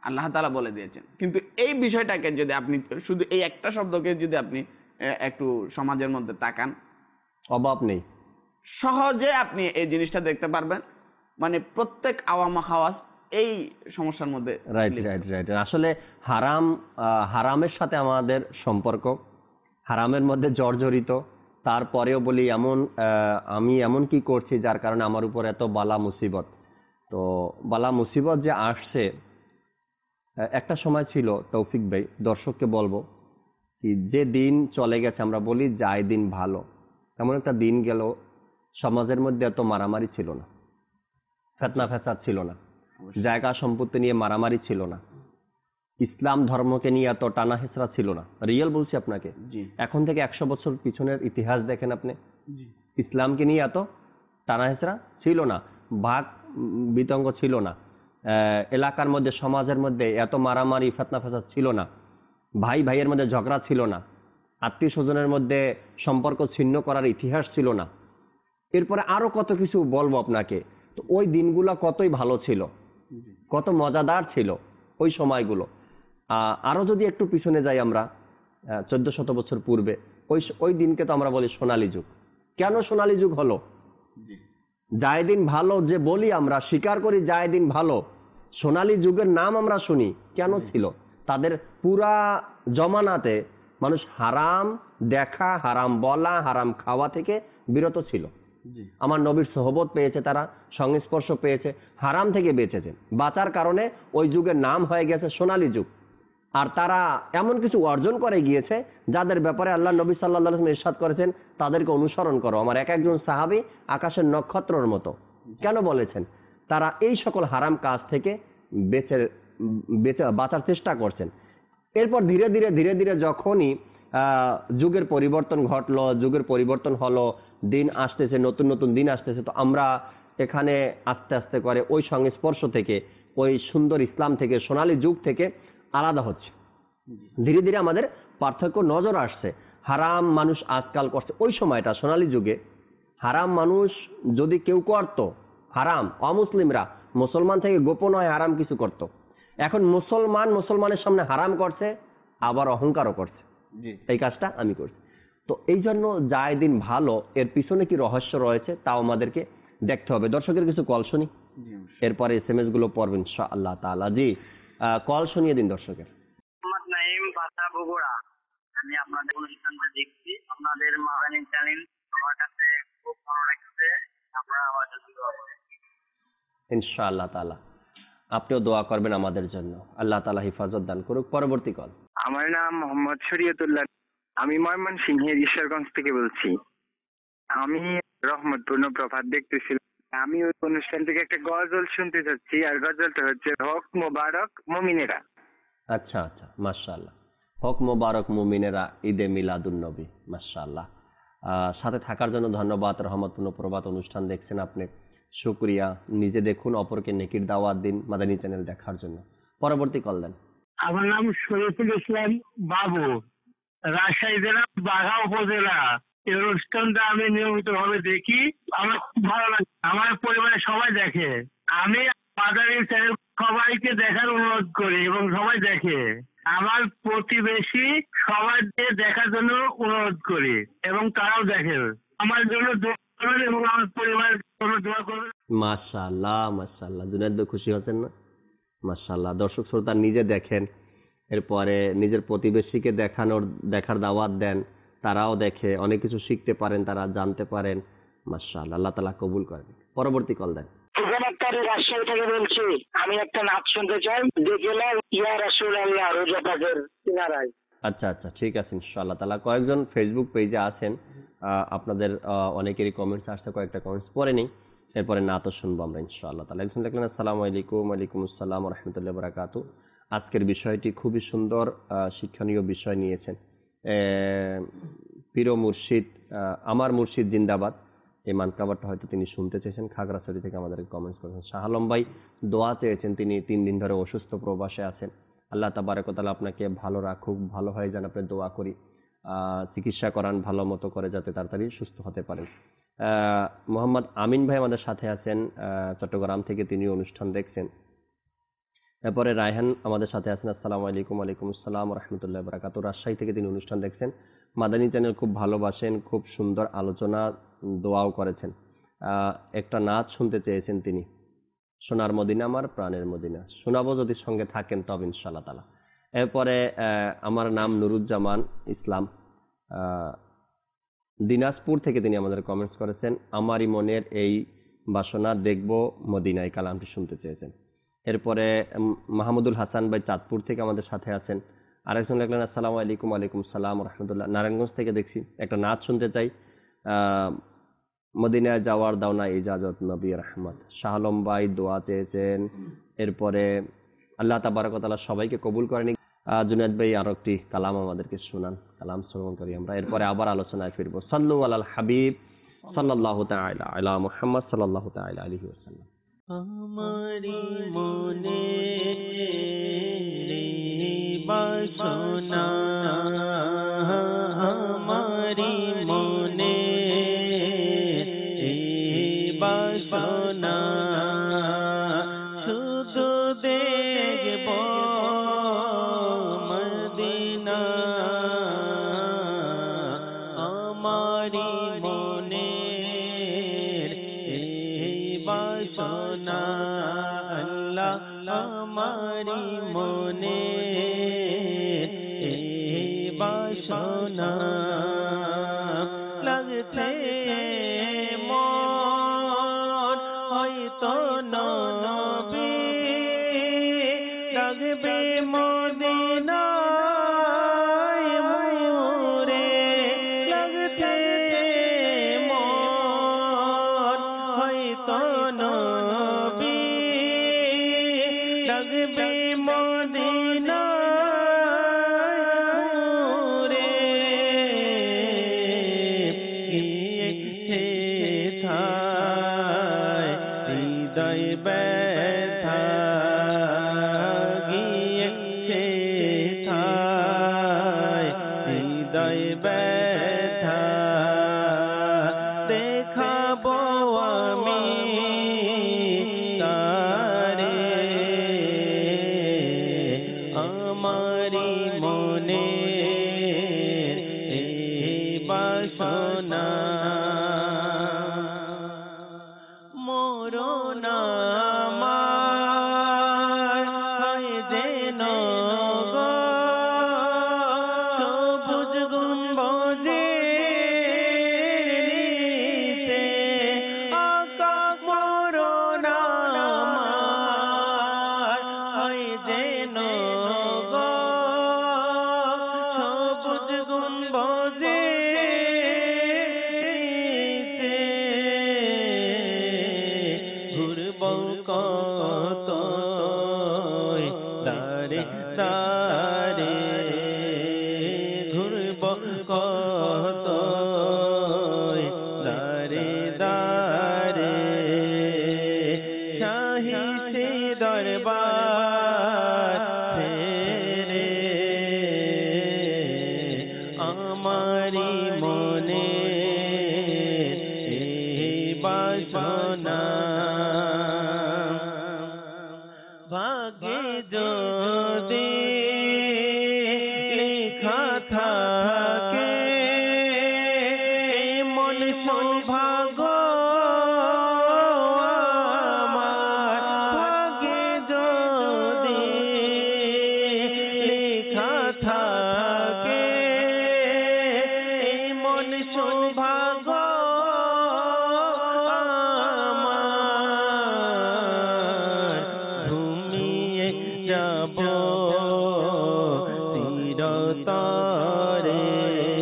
আল্লাহ তাআলা বলে দিয়েছেন। কিন্তু এই বিষয়টাকে যদি আপনি শুধু এই একটা শব্দকে যদি আপনি একটু সমাজের মধ্যে তাকান, অভাব নেই, সহজে আপনি এই জিনিসটা দেখতে পারবেন। মানে প্রত্যেক আওয়াম খাওয়াস এই সমস্যার মধ্যে রাইট লিপ্ত। Right right. আসলে হারামের সাথে আমাদের সম্পর্ক, হারামের মধ্যে জর্জরিত। তারপরেও বলি আমি এমন কি করছি যার কারণে আমার উপর এত বালা মুসিবত। তো বালা মুসিবত যে আসছে, একটা সময় ছিল তৌফিক ভাই, দর্শককে বলবো কি, যে দিন চলে গেছে আমরা বলি যায় দিন ভালো, এমন একটা দিন গেল সমাজের মধ্যে এত মারামারি ছিল না, ফেতনা ফেসাদ ছিল না, জায়গা সম্পত্তি নিয়ে মারামারি ছিল না, ইসলাম ধর্মকে নিয়ে এত টানা হেঁচড়া ছিল না। রিয়েল বলছি আপনাকে। জি এখন থেকে 100 বছর পিছনের ইতিহাস দেখেন আপনি, জি ইসলামকে নিয়ে এত টানা হেঁচড়া ছিল না, ভাগ বিতঙ্গ ছিল না, এলাকার মধ্যে সমাজের মধ্যে এত মারামারি ফেতনা ফেসাদ ছিল না, ভাই ভাইয়ের মধ্যে ঝগড়া ছিল না, আত্মীয় স্বজনের মধ্যে সম্পর্ক ছিন্ন করার ইতিহাস ছিল না। এরপরে আরো কত কিছু বলবো আপনাকে। তো ওই দিনগুলো কতই ভালো ছিল, কত মজাদার ছিল ওই সময়গুলো। আরো যদি একটু পিছনে যাই আমরা, 1400 বছর পূর্বে, ওই দিনকে তো আমরা বলি সোনালী যুগ। কেন সোনালী যুগ হলো? যায় দিন ভালো যে বলি, আমরা স্বীকার করি যায় দিন ভালো, সোনালী যুগের নাম আমরা শুনি কেন ছিল? তাদের পুরা জমানাতে মানুষ হারাম দেখা, হারাম বলা, হারাম খাওয়া থেকে বিরত ছিল। আমার নবীর সোহবত পেয়েছে, তারা সংস্পর্শ পেয়েছে, হারাম থেকে বেঁচেছে। বাঁচার কারণে ওই যুগের নাম হয়ে গেছে সোনালী যুগ। আর তারা এমন কিছু অর্জন করে গিয়েছে যাদের ব্যাপারে আল্লাহ নবী সাল্লাল্লাহু আলাইহি ওয়াসাল্লাম ইরশাদ করেছেন, তাদেরকে অনুসরণ করো। আমার এক একজন সাহাবী আকাশের নক্ষত্রের মতো। কেন বলেছেন? তারা এই সকল হারাম কাজ থেকে বাঁচার চেষ্টা করছেন। এরপর ধীরে ধীরে ধীরে ধীরে যখনই যুগের পরিবর্তন ঘটলো, যুগের পরিবর্তন হলো, দিন আসতেছে, নতুন নতুন দিন আসতেছে, তো আমরা এখানে আস্তে আস্তে করে ওই সংস্পর্শ থেকে, ওই সুন্দর ইসলাম থেকে, সোনালী যুগ থেকে আলাদা হচ্ছে। ধীরে ধীরে আমাদের পার্থক্য নজর আসছে। হারাম মানুষ আজকাল করছে, ওই সময়টা সোনালী যুগে হারাম মানুষ যদি কেউ করত, হারাম অমুসলিমরা মুসলমান থেকে গোপন হয় হারাম কিছু করত। এখন মুসলমানের সামনে হারাম করছে, আবার অহংকারও করছে, এই কাজটা আমি করছি। তো এই জন্য যায় দিন ভালো, এর পিছনে কি রহস্য রয়েছে তাও আমাদেরকে দেখতে হবে। দর্শকের কিছু কল শুনি, এরপরে SMS গুলো পড়বেন ইনশাআল্লাহ তাআলা। জি, কল শুনিয়ে দিন দর্শকের। মোহাম্মদ নাইম, বাসা, বগুড়া। আমি আপনাদের অনুষ্ঠানটা দেখছি, আপনাদের মাদানী চ্যানেল আমার কাছে খুব ভালো লাগছে। আপনারা আমার জন্য দোয়া করবেন ইনশাআল্লাহ তাআলা। আপনিও দোয়া করবেন আমাদের জন্য, আল্লাহ তাআলা হিফাজত দান করুক। পরবর্তী কল। আমার নাম মোহাম্মদ শরীয়তুল্লাহ, আমি ময়মনসিংহের ঈশ্বরগঞ্জ থেকে বলছি। আমি রহমতপূর্ণ প্রভাত দেখতেছিলাম, আমি ওই অনুষ্ঠান থেকে একটা গজল শুনতে চাচ্ছি, আর গজলটা হচ্ছে হক মোবারক মুমিনেরা। আচ্ছা আচ্ছা, মাশাআল্লাহ। হক মোবারক মুমিনেরা ঈদে মিলাদুন নবী, মাশাআল্লাহ। সাথে থাকার জন্য ধন্যবাদ। রহমতপূর্ণ প্রভাত অনুষ্ঠান দেখছেন আপনি, শুকরিয়া। নিজে দেখুন, অপরকে নেকির দাওয়াত দিন মাদানী চ্যানেল দেখার জন্য। পরবর্তী কল দেন। আমার নাম শরীফুল ইসলাম বাবু, রাজশাহী জেলা বাঘা উপজেলা। এই অনুষ্ঠানটা আমি নিয়মিত ভাবে দেখি, আমার খুব ভালো লাগে, আমার পরিবারের সবাই দেখে। আমি মাদানী চ্যানেল সবাইকে দেখার অনুরোধ করি এবং সবাই দেখে। আমার প্রতিবেশী সবাইকে দেখার জন্য অনুরোধ করি এবং তারাও দেখে। আমার জন্য দোয়া করবেন এবং আমার পরিবারের জন্য দোয়া করবেন। মাশাআল্লাহ মাশাআল্লাহ, জুনায়েদ ভাই খুশি হচ্ছেন না? মাশাআল্লাহ। দর্শক শ্রোতা নিজে দেখেন, এরপরে নিজের প্রতিবেশীকে দেখার দাওয়াত দেন, তারাও দেখে, অনেক কিছু শিখতে পারেন, তারা জানতে পারেন। মাশাআল্লাহ, আল্লাহ তাআলা কবুল করেন। পরবর্তী কল দেন। রাজশাহী থেকে বলছি, আমি একটা নাচ শুনতে চাই, দেখলাম ইয়া রাসূলুল্লাহ রোজা পাকের কিনারায়। আচ্ছা আচ্ছা, ঠিক আছে ইনশাআল্লাহ তাআলা। কয়েকজন ফেসবুক পেজে আছেন, আপনাদের অনেকেরই কমেন্টস আসছে, কয়েকটা কমেন্টস পড়ে নিই, এরপরে না তো শুনবো আমরা ইনশাআল্লাহ তাআলা। একজন লিখলেন আসসালামু আলাইকুম। ওয়ালাইকুম আসসালাম ওয়া রাহমাতুল্লাহি ওয়া বারাকাতুহু। আজকের বিষয়টি খুবই সুন্দর, শিক্ষণীয় বিষয় নিয়েছেন। প্রিয় মুর্শিদ, আমার মুর্শিদ জিন্দাবাদ, এই মানকাবারটা হয়তো তিনি শুনতে চেয়েছেন। খাগড়াছড়ি থেকে আমাদেরকে কমেন্টস করেছেন। শাহ আলম ভাই দোয়া চেয়েছেন, তিনি 3 দিন ধরে অসুস্থ প্রবাসে আছেন। আল্লাহ তাবারক ওয়া তাআলা আপনাকে ভালো রাখুক, ভালো হয়ে যান, আপনি দোয়া করি। চিকিৎসা করান ভালো মতো করে, যাতে তাড়াতাড়ি সুস্থ হতে পারেন। মোহাম্মদ আমিন ভাই আমাদের সাথে আছেন চট্টগ্রাম থেকে, তিনি অনুষ্ঠান দেখছেন। এরপরে রায়হান আমাদের সাথে আছেন। আসসালামু আলাইকুম। ওয়ালাইকুম আসসালাম ওয়া রাহমাতুল্লাহি ওয়া বারাকাতুহু। রাজশাহী থেকে তিনি অনুষ্ঠান দেখছেন। মাদানী চ্যানেল খুব ভালোবাসেন, খুব সুন্দর আলোচনা, দোয়াও করেছেন। একটা নাচ শুনতে চেয়েছেন তিনি, সোনার মদিনা আমার প্রাণের মদিনা। শোনাবো যদি সঙ্গে থাকেন তবে ইনশাআল্লাহ তাআলা। এরপরে আমার নাম নুরুজ্জামান ইসলাম, দিনাজপুর থেকে তিনি আমাদের কমেন্টস করেছেন। আমারই মনের এই বাসনা দেখবো মদিনায়, কালামটি শুনতে চেয়েছেন। এরপরে মাহমুদুল হাসান ভাই চাঁদপুর থেকে আমাদের সাথে আছেন। আরেকজন লিখলেন আসসালামু আলাইকুম। ওয়ালাইকুম সালাম ওয়া রাহমাতুল্লাহ। নারায়ণগঞ্জ থেকে দেখছি একটা নাচ শুনতে চাই, মদিনায় যাওয়ার দাও না ইজাজত নবী রহমত। শাহ আলম ভাই দোয়া চেয়েছেন। এরপরে আল্লাহ তাবারক ওয়া তাআলা সবাইকে কবুল করেন। জুনায়েদ ভাই আরো একটি কালাম আমাদেরকে শোনান, কালাম শ্রবণ করি আমরা, এরপরে আবার আলোচনায় ফিরবো। সাল্লু আলাল হাবিব সাল্লাল্লাহু তাআলা আলা মুহাম্মদ সাল্লাল্লাহু তাআলা আলাইহি ওয়াসাল্লাম। আমারি মনে বাসনা, আমারি মনে বাসনা, শুধু দেখব মদিনা। আমারি মনে বাসনা, আল্লাহ আমারি মনে বাসনা। লাগছে মন হয়তো নবী ডাকবে মদিনায় মোরে। লাগছে মন হয়তো নবী ডাকবে মদিনায় থায় হৃদয় ব্যথা, গিয়েছে থায় হৃদয় ব্যথা। দেখাবো আমি তারে, আমারি মনে বাসনা। মরণ আমার হয় যেন গো সবুজ গম্বুজের নিচে। আকা মরণ আমার হয় যেন গো সবুজ গম্বুজের নিচে। ঘুরব কত দারে দারে, ঘুরব কত দারে দারে। শাহী সে দরবার ছেড়ে আমারি মনে বাসনা। ভাগ্যে যদি লেখা থাকে মন সৌভাগ্য আমার, ভাগ্যে যদি লেখা থাকে মন সৌভাগ্য আমার। ঘুমিয়ে যাব চিরতরে,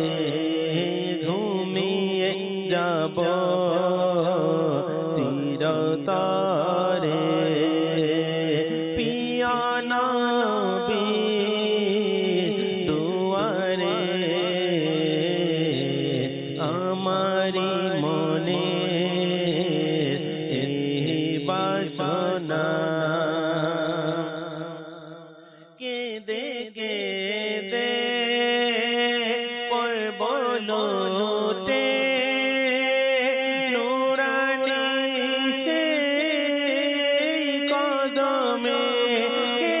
ঘুমিয়ে যাব চিরতরে। পিয়া নবী দুয়ারে, আমারি মনে বাসনা। কেঁদে কেঁদে পড়ব লোটে নুরানি সেই কদমে।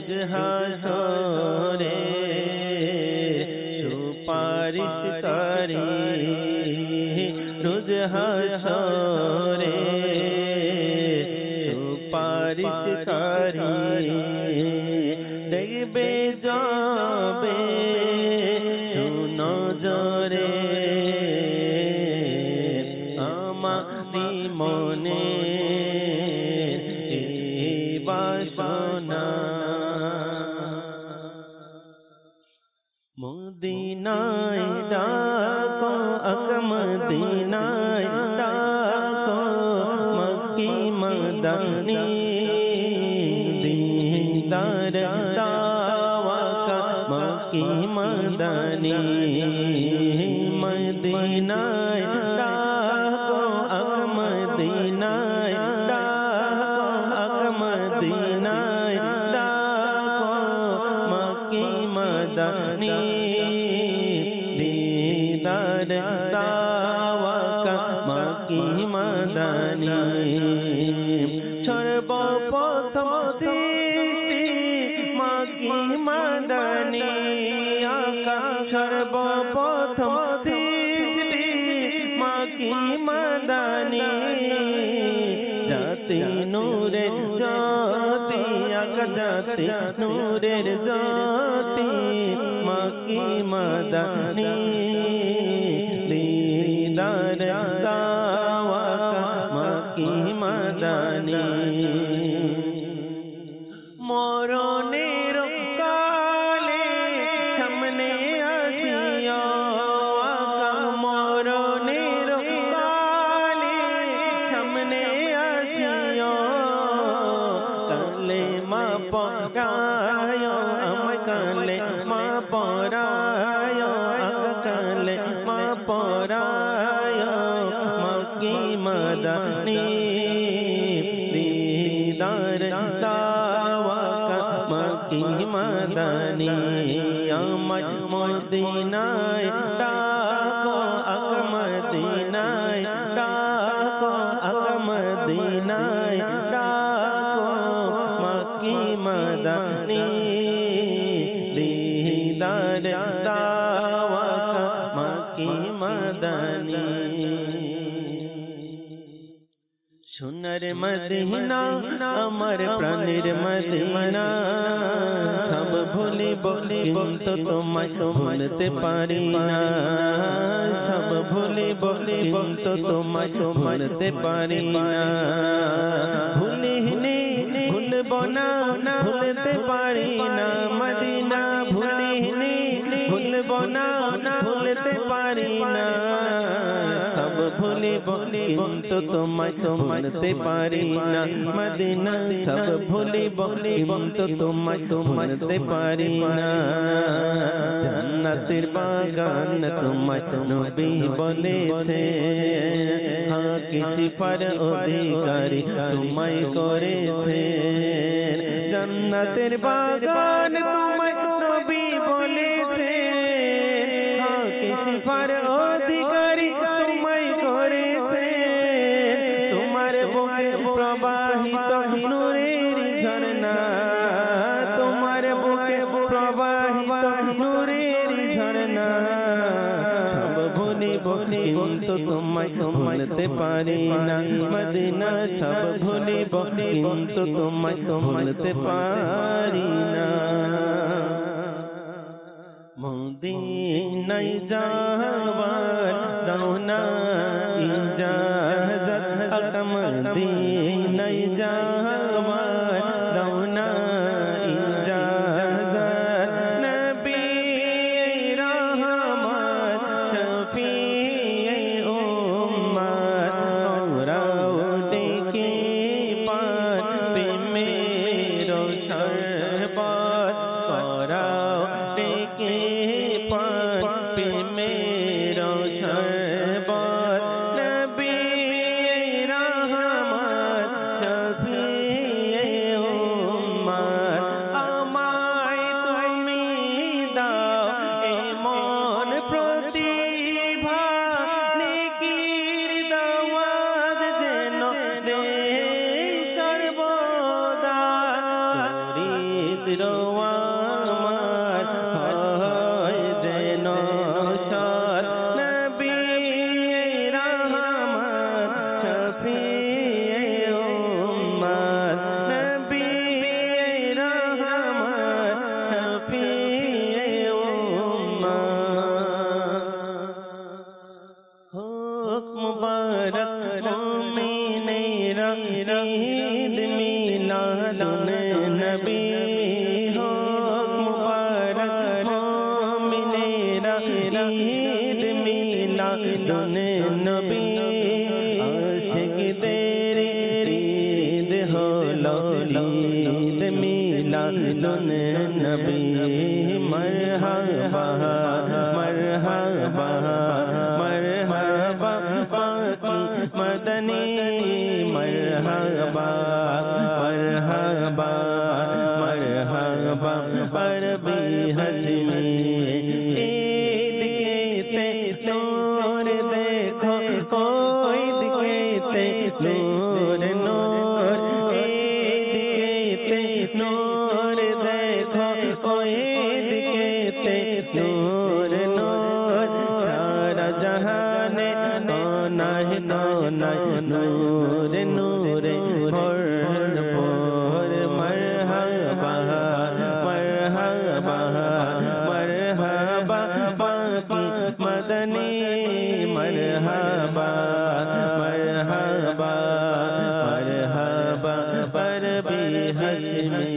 রোজ হাসরে সুপারিশকারী রোজ হাসরে সুপারিশকারী দেখবে যাবে সুনজরে আমারি মনে বাসনা মদিনায় ডাকো মদিনায় ডাকো মক্কি মদনী দিদার দাওয়াকা মক্কি মদনী মদিনায় ডাকো মদিনায় ডাকো মদিনায় ডাকো মক্কি মদনী দিদার দাওয়াকা মক্কি মদনী সর্বপ্রথম সৃষ্টি মক্কি মদনী আকা সর্বপ্রথম সৃষ্টি মক্কি মদনী জাতি নূরের জ্যোতি আকা জাতি নূরের জ্যোতি মক্কি মদনী দিদার দাওয়াকা মক্কি মদনী মরণের কালে সামনে আসিয়া আকা মরণের কালে সামনে আসিয়া কালে মা পড়ায় আমায় কালে মা পড়ায় আকা কালে মা পড়ায় মক্কি মদনী দিদার দাওয়াকা মক্কি মদনী আমায় মদিনায় ডাকো মদিনায় ডাকো মদিনায় ডাকো মক্কি মদনী দিদার দাওয়াকা মক্কি মদনী সোনার মদিনা আমার প্রাণের মদিনা সব ভুলিব কিন্তু তোমায় ভুলতে পারি না সব ভুলিব কিন্তু তোমায় ভুলতে পারি না ভুলিনি ভুলব না ভুলতে পারি না মদিনা ভুলিনি ভুলব না ভুলতে পারি না সব ভুলিব কিন্তু তোমায় ভুলতে পারি না মদিনা সব ভুলিব কিন্তু তোমায় ভুলতে পারি না জান্নাতের বাগান তোমায় নবী বলেছে কিসি পর অধিকারী তোমায় করেছে জান্নাতের বাগান তোমায় নবী বলেছে কিসি পর অধিকারী তোমায় করেছে তোমার বুকে প্রবাহিত নূরের ঝরনা তোমার বুকে প্রবাহিত নূরের ঝরনা সব ভুলিব কিন্তু তোমায় ভুলতে পারি না মদিনা সব ভুলিব কিন্তু তোমায় ভুলতে পারি না মদিনায় যাওয়ার দাও না ইজাজত আকা মদিনায় যাওয়ার দাও না ইজাজত নবী রহমত শফিঈ উম্মত ওরাও দেখে পান প্রেমের শরবত ওরাও দেখে পান প্রেমের दुने नबी आशिक तेरी ईद होलो ईद मिलादुन नबी मरहबा मरहबा मरहबा पाकी मदनी मरहबा मरहबा मरहबा अरबी हसनी ईद के नूर देखो ईद के नूर नूर ईद के नूर देखो ईद के नूर नूर सारा जहान कोना है कोना नूर नूर भोर भोर मरहबा मरहबा मरहबा पाकी मदनी मरहबा मरहबा मरहबा अरबी हसनी।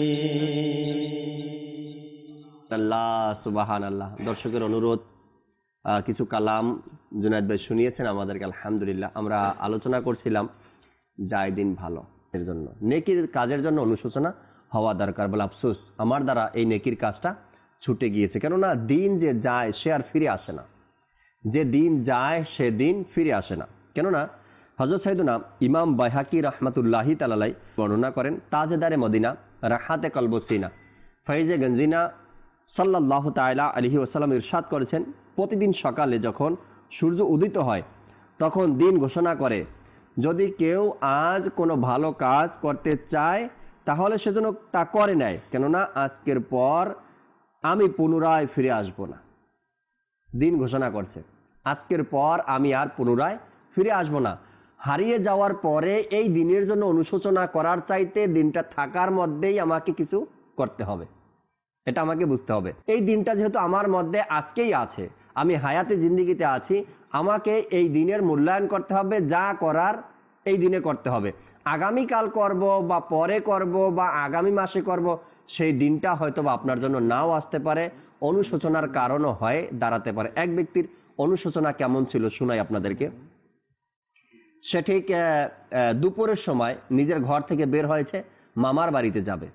আল্লাহ সুবহানাল্লাহ। দর্শকের অনুরোধ, কিছু কালাম জুনায়েদ ভাই শুনিয়েছেন আমাদেরকে, আলহামদুলিল্লাহ। আমরা আলোচনা করছিলাম জায়দিন ভালো এর জন্য, নেকির কাজের জন্য অনুশোচনা হওয়া দরকার। বলে আফসোস আমার দ্বারা এই নেকির কাজটা ছুটে গিয়েছে, কেননা দিন যে যায় সে আর ফিরে আসে না, যে দিন যায় সে দিন ফিরে আসে না। কেননা হযরত সাইয়েদনা ইমাম বাইহাকি রাহমাতুল্লাহি তাআলা আলাইহি বর্ণনা করেন, তাজেদারে মদিনা রাহাতে কলবসিনা ফৈজে গঞ্জিনা সাল্লাল্লাহু তাআলা আলাইহি ওয়াসাল্লাম ইরশাদ করেছেন, প্রতিদিন সকালে যখন সূর্য উদিত হয় তখন দিন ঘোষণা করে, যদি কেউ আজ কোনো ভালো কাজ করতে চায় তাহলে সে যেন তা করে নেয়, কেননা আজকের পর আমি পুনরায় ফিরে আসব না। দিন ঘোষণা করছে, আজকের পর আমি আর পুনরায় ফিরে আসব না। হারিয়ে যাওয়ার পরে এই দিনের জন্য অনুশোচনা করার চাইতে দিনটা থাকার মধ্যেই আমাকে কিছু করতে হবে, এটা আমাকে বুঝতে হবে। এই দিনটা যেহেতু আমার মধ্যে আজকেই আছে, আমি হায়াতে জিন্দেগিতে আছি, আমাকে এই দিনের মূল্যায়ন করতে হবে, যা করার এই দিনে করতে হবে। আগামীকাল করব বা পরে করব বা আগামী মাসে করব, সেই দিনটা হয়তো বা আপনার জন্য নাও আসতে পারে, অনুশোচনার কারণও হয়ে দাঁড়াতে পারে। এক ব্যক্তির অনুশোচনা কেমন ছিল শোনাই আপনাদেরকে। সে ঠিক দুপুরের সময় নিজের ঘর থেকে বের হয়েছে, মামার বাড়িতে যাবে।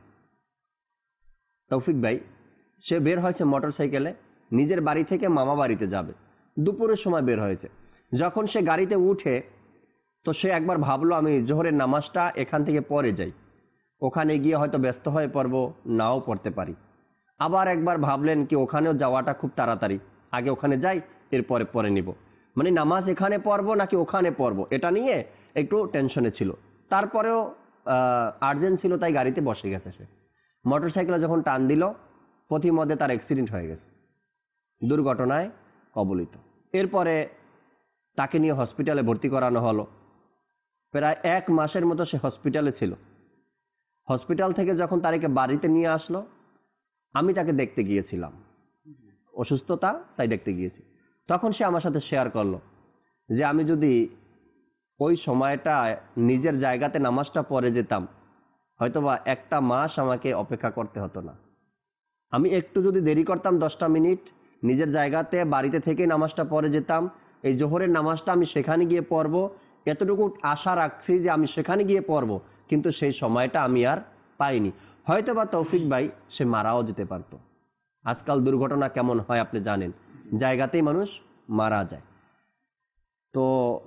তৌফিক ভাই, সে বের হয়েছে মোটর সাইকেলে, নিজের বাড়ি থেকে মামা বাড়িতে যাবে, দুপুরের সময় বের হয়েছে। যখন সে গাড়িতে উঠে তো সে একবার ভাবলো আমি জোহরের নামাজটা এখান থেকে পরে যাই, ওখানে গিয়ে হয়তো ব্যস্ত হয়ে পড়বো, নাও পড়তে পারি। আবার একবার ভাবলেন কি ওখানেও যাওয়াটা খুব তাড়াতাড়ি, আগে ওখানে যাই এরপরে পরে নিব, মানে নামাজ এখানে পড়বো নাকি ওখানে পড়বো এটা নিয়ে একটু টেনশনে ছিল। তারপরেও আর্জেন্ট ছিল তাই গাড়িতে বসে গেছে। সে মোটর সাইকেলে যখন টান দিল পথিমধ্যে তার অ্যাক্সিডেন্ট হয়ে গেছে, দুর্ঘটনায় কবলিত। এরপরে তাকে নিয়ে হসপিটালে ভর্তি করানো হলো। প্রায় 1 মাসের মতো সে হসপিটালে ছিল। হসপিটাল থেকে যখন তাকে বাড়িতে নিয়ে আসলো, আমি তাকে দেখতে গিয়েছিলাম, অসুস্থতা তাই দেখতে গিয়েছি। তখন সে আমার সাথে শেয়ার করলো যে আমি যদি ওই সময়টা নিজের জায়গাতে নামাজটা পড়ে যেতাম, হয়তোবা 1টা মাস আমাকে অপেক্ষা করতে হতো না। আমি একটু যদি দেরি করতাম 10টা মিনিট, নিজের জায়গাতে বাড়িতে থেকে নামাজটা পড়ে যেতাম, এই জোহরের নামাজটা আমি সেখানে গিয়ে পড়বো, এতটুকু আশা রাখছি যে আমি সেখানে গিয়ে পড়বো, কিন্তু সেই সময়টা আমি আর পাইনি। হয়তোবা তৌফিক ভাই সে মারাও যেতে পারতো। আজকাল দুর্ঘটনা কেমন হয় আপনি জানেন, জায়গাতেই মানুষ মারা যায়। তো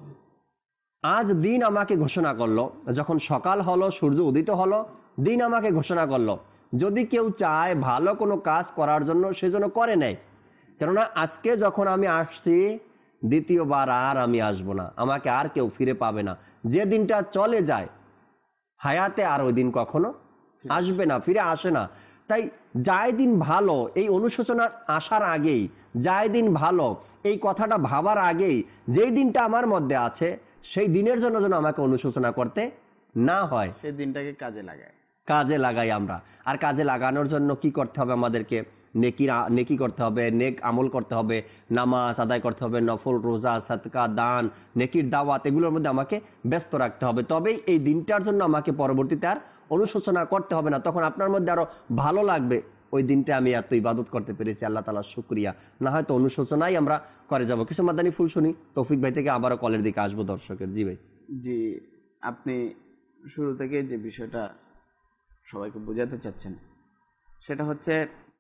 আজ দিন আমাকে ঘোষণা করলো, যখন সকাল হলো, সূর্য উদিত হলো, দিন আমাকে ঘোষণা করলো যদি কেউ চায় ভালো কোনো কাজ করার জন্য সেজন্য করে নেয়, কেননা আজকে যখন আমি আসছি দ্বিতীয়বার আর আমি আসবো না, আমাকে আর কেউ ফিরে পাবে না। যে দিনটা চলে যায় হায়াতে আর ওই দিন কখনো আসবে না, ফিরে আসে না। তাই যায় দিন ভালো এই অনুশোচনা আসার আগেই, যায় দিন ভালো এই কথাটা ভাবার আগেই, যেই দিনটা আমার মধ্যে আছে সেই দিনের জন্য যেন আমাকে অনুশোচনা করতে না হয়, সেই দিনটাকে কাজে লাগাই আমরা। আর কাজে লাগানোর জন্য কি করতে হবে আমাদেরকে? নেকি করতে হবে, নেক আমল করতে হবে, নামাজ আদায় করতে হবে, নফল রোজা সাদকা দান নেকির দাওয়াত এগুলোর মধ্যে আমাকে ব্যস্ত রাখতে হবে। তবেই এই দিনটার জন্য আমাকে পরবর্তীতে আর অনুশোচনা করতে হবে না। তখন আপনার মধ্যে আরো ভালো লাগবে ওই দিনটা আমি এত ইবাদত করতে পেরেছি, আল্লাহ তাআলার শুকরিয়া, না হয়তো অনুশোচনাই আমরা করে যাব। কিছু মাদানী ফুল শুনি তৌফিক ভাই থেকে, আবারও কলের দিকে আসবো দর্শকের। জি ভাই। জি, আপনি শুরু থেকে যে বিষয়টা সবাইকে বোঝাতে চাচ্ছেন সেটা হচ্ছে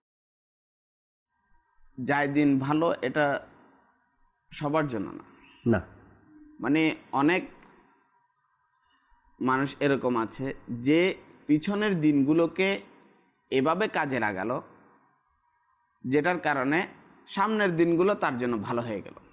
যায় দিন ভালো, এটা সবার জন্য না। না, মানে অনেক মানুষ এরকম আছে যে পিছনের দিনগুলোকে এভাবে কাজে লাগালো যেটার কারণে সামনের দিনগুলো তার জন্য ভালো হয়ে গেল।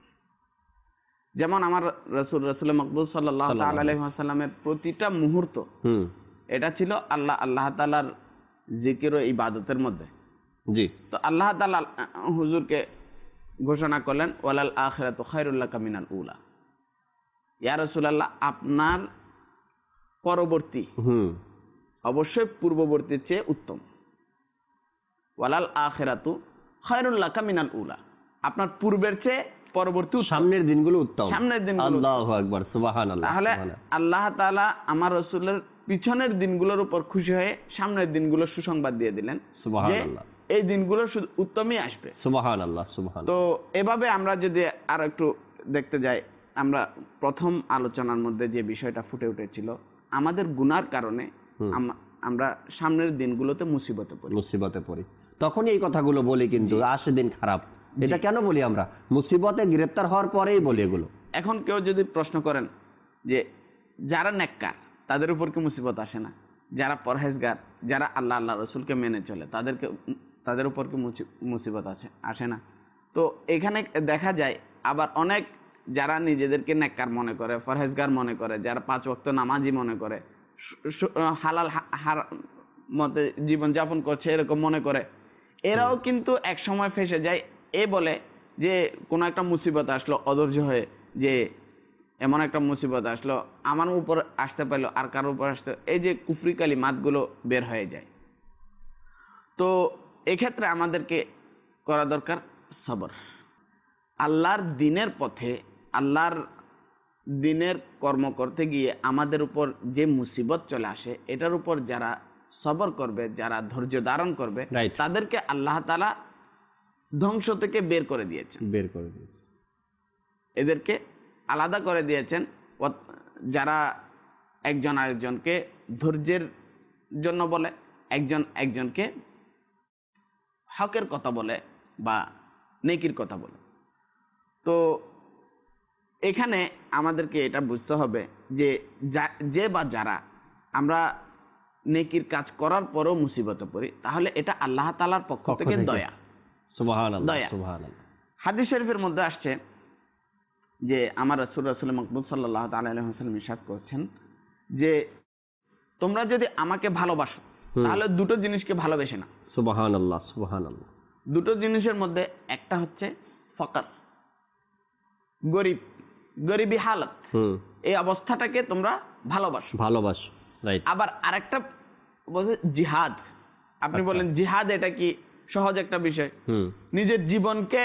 যেমন আমার রাসূল মকবুল সাল্লাল্লাহু তাআলা আলাইহি ওয়াসাল্লামের প্রতিটা মুহূর্ত এটা ছিল আল্লাহ তাআলার জিকির ও ইবাদতের মধ্যে। জি। তো আল্লাহ তাআলা হুজুরকে ঘোষণা করলেন ওয়ালাল আখিরাতু খায়রুল লাকা মিনাল উলা। ইয়া রাসূলুল্লাহ, আপনার পরবর্তী অবশ্যই পূর্ববর্তীর চেয়ে উত্তম। ওয়ালাল আখিরাতু খায়রুল লাকা মিনাল উলা, আপনার পূর্বের চেয়ে পরবর্তী সামনের দিনগুলো উত্তম। সামনের দিনগুলো। আল্লাহু আকবার, সুবহানাল্লাহ। তাহলে আল্লাহ তাআলা আমার রাসূলের পিছনের দিনগুলোর উপর খুশি হয়ে সামনের দিনগুলো সুসংবাদ দিয়ে দিলেন। সুবহানাল্লাহ। এই দিনগুলো শুধু উত্তমই আসবে। সুবহানাল্লাহ, সুবহানাল্লাহ। তো এভাবে আমরা যদি আর একটু দেখতে যাই, আমরা প্রথম আলোচনার মধ্যে যে বিষয়টা ফুটে উঠেছিল, আমাদের গুনার কারণে আমরা সামনের দিনগুলোতে মুসিবতে পড়ি। তখনই এই কথাগুলো বলি, কিন্তু আসে দিন খারাপ। এটা কেন বলি আমরা? মুসিবতে গ্রেফতার হওয়ার পরেই বলি এগুলো। এখন কেউ যদি প্রশ্ন করেন যে যারা নেককার তাদের উপর কি মুসিবত আসে না? যারা পরহেজগার, যারা আল্লাহ রাসূলকে মেনে চলে, তাদের উপর কি মুসিবত আসে না? তো এখানে দেখা যায় আবার অনেক যারা নিজেদেরকে নেককার মনে করে, পরহেজগার মনে করে, যারা 5 ওয়াক্ত নামাজি মনে করে, হালাল মতে জীবন যাপন করছে এরকম মনে করে, এরাও কিন্তু এক সময় ফেসে যায়। বলে যে কোনো একটা মুসিবত আসলো অধৈর্য হয়ে, যে এমন একটা মুসিবত আসলো আমার উপর আসতে পারলো আর কারোর উপর আসতে, এই যে কুফরি কালিমাতগুলো বের হয়ে যায়। তো এক্ষেত্রে আমাদেরকে করা দরকার সবর। আল্লাহর দিনের পথে, আল্লাহর দিনের কর্ম করতে গিয়ে আমাদের উপর যে মুসিবত চলে আসে, এটার উপর যারা সবর করবে, যারা ধৈর্য ধারণ করবে, তাদেরকে আল্লাহ তাআলা ধ্বংস থেকে বের করে দিয়েছেন। এদেরকে আলাদা করে দিয়েছেন। যারা একজন আরেকজনকে ধৈর্যের জন্য বলে, একজন একজনকে হকের কথা বলে বা নেকির কথা বলে। তো এখানে আমাদেরকে এটা বুঝতে হবে যে বা যারা আমরা নেকির কাজ করার পরও মুসিবতে পড়ি, তাহলে এটা আল্লাহ তাআলার পক্ষ থেকে দয়া। সুবহানাল্লাহ, সুবহানাল্লাহ। হাদিস শরীফের মধ্যে আসছে যে আমার রাসূল মকবুল সাল্লাল্লাহু তাআলা আলাইহি ওয়াসাল্লাম ইরশাদ করেছেন যে তোমরা যদি আমাকে ভালোবাসো তাহলে দুটো জিনিসকে ভালোবেসে না। সুবহানাল্লাহ, সুবহানাল্লাহ। দুটো জিনিসের মধ্যে একটা হচ্ছে ফকর, গরিবী হালত, এই অবস্থাটাকে তোমরা ভালোবাসো। রাইট। আবার আরেকটা বলছে জিহাদ। আপনি বলেন জিহাদ এটা কি সহজ একটা বিষয়? নিজের জীবনকে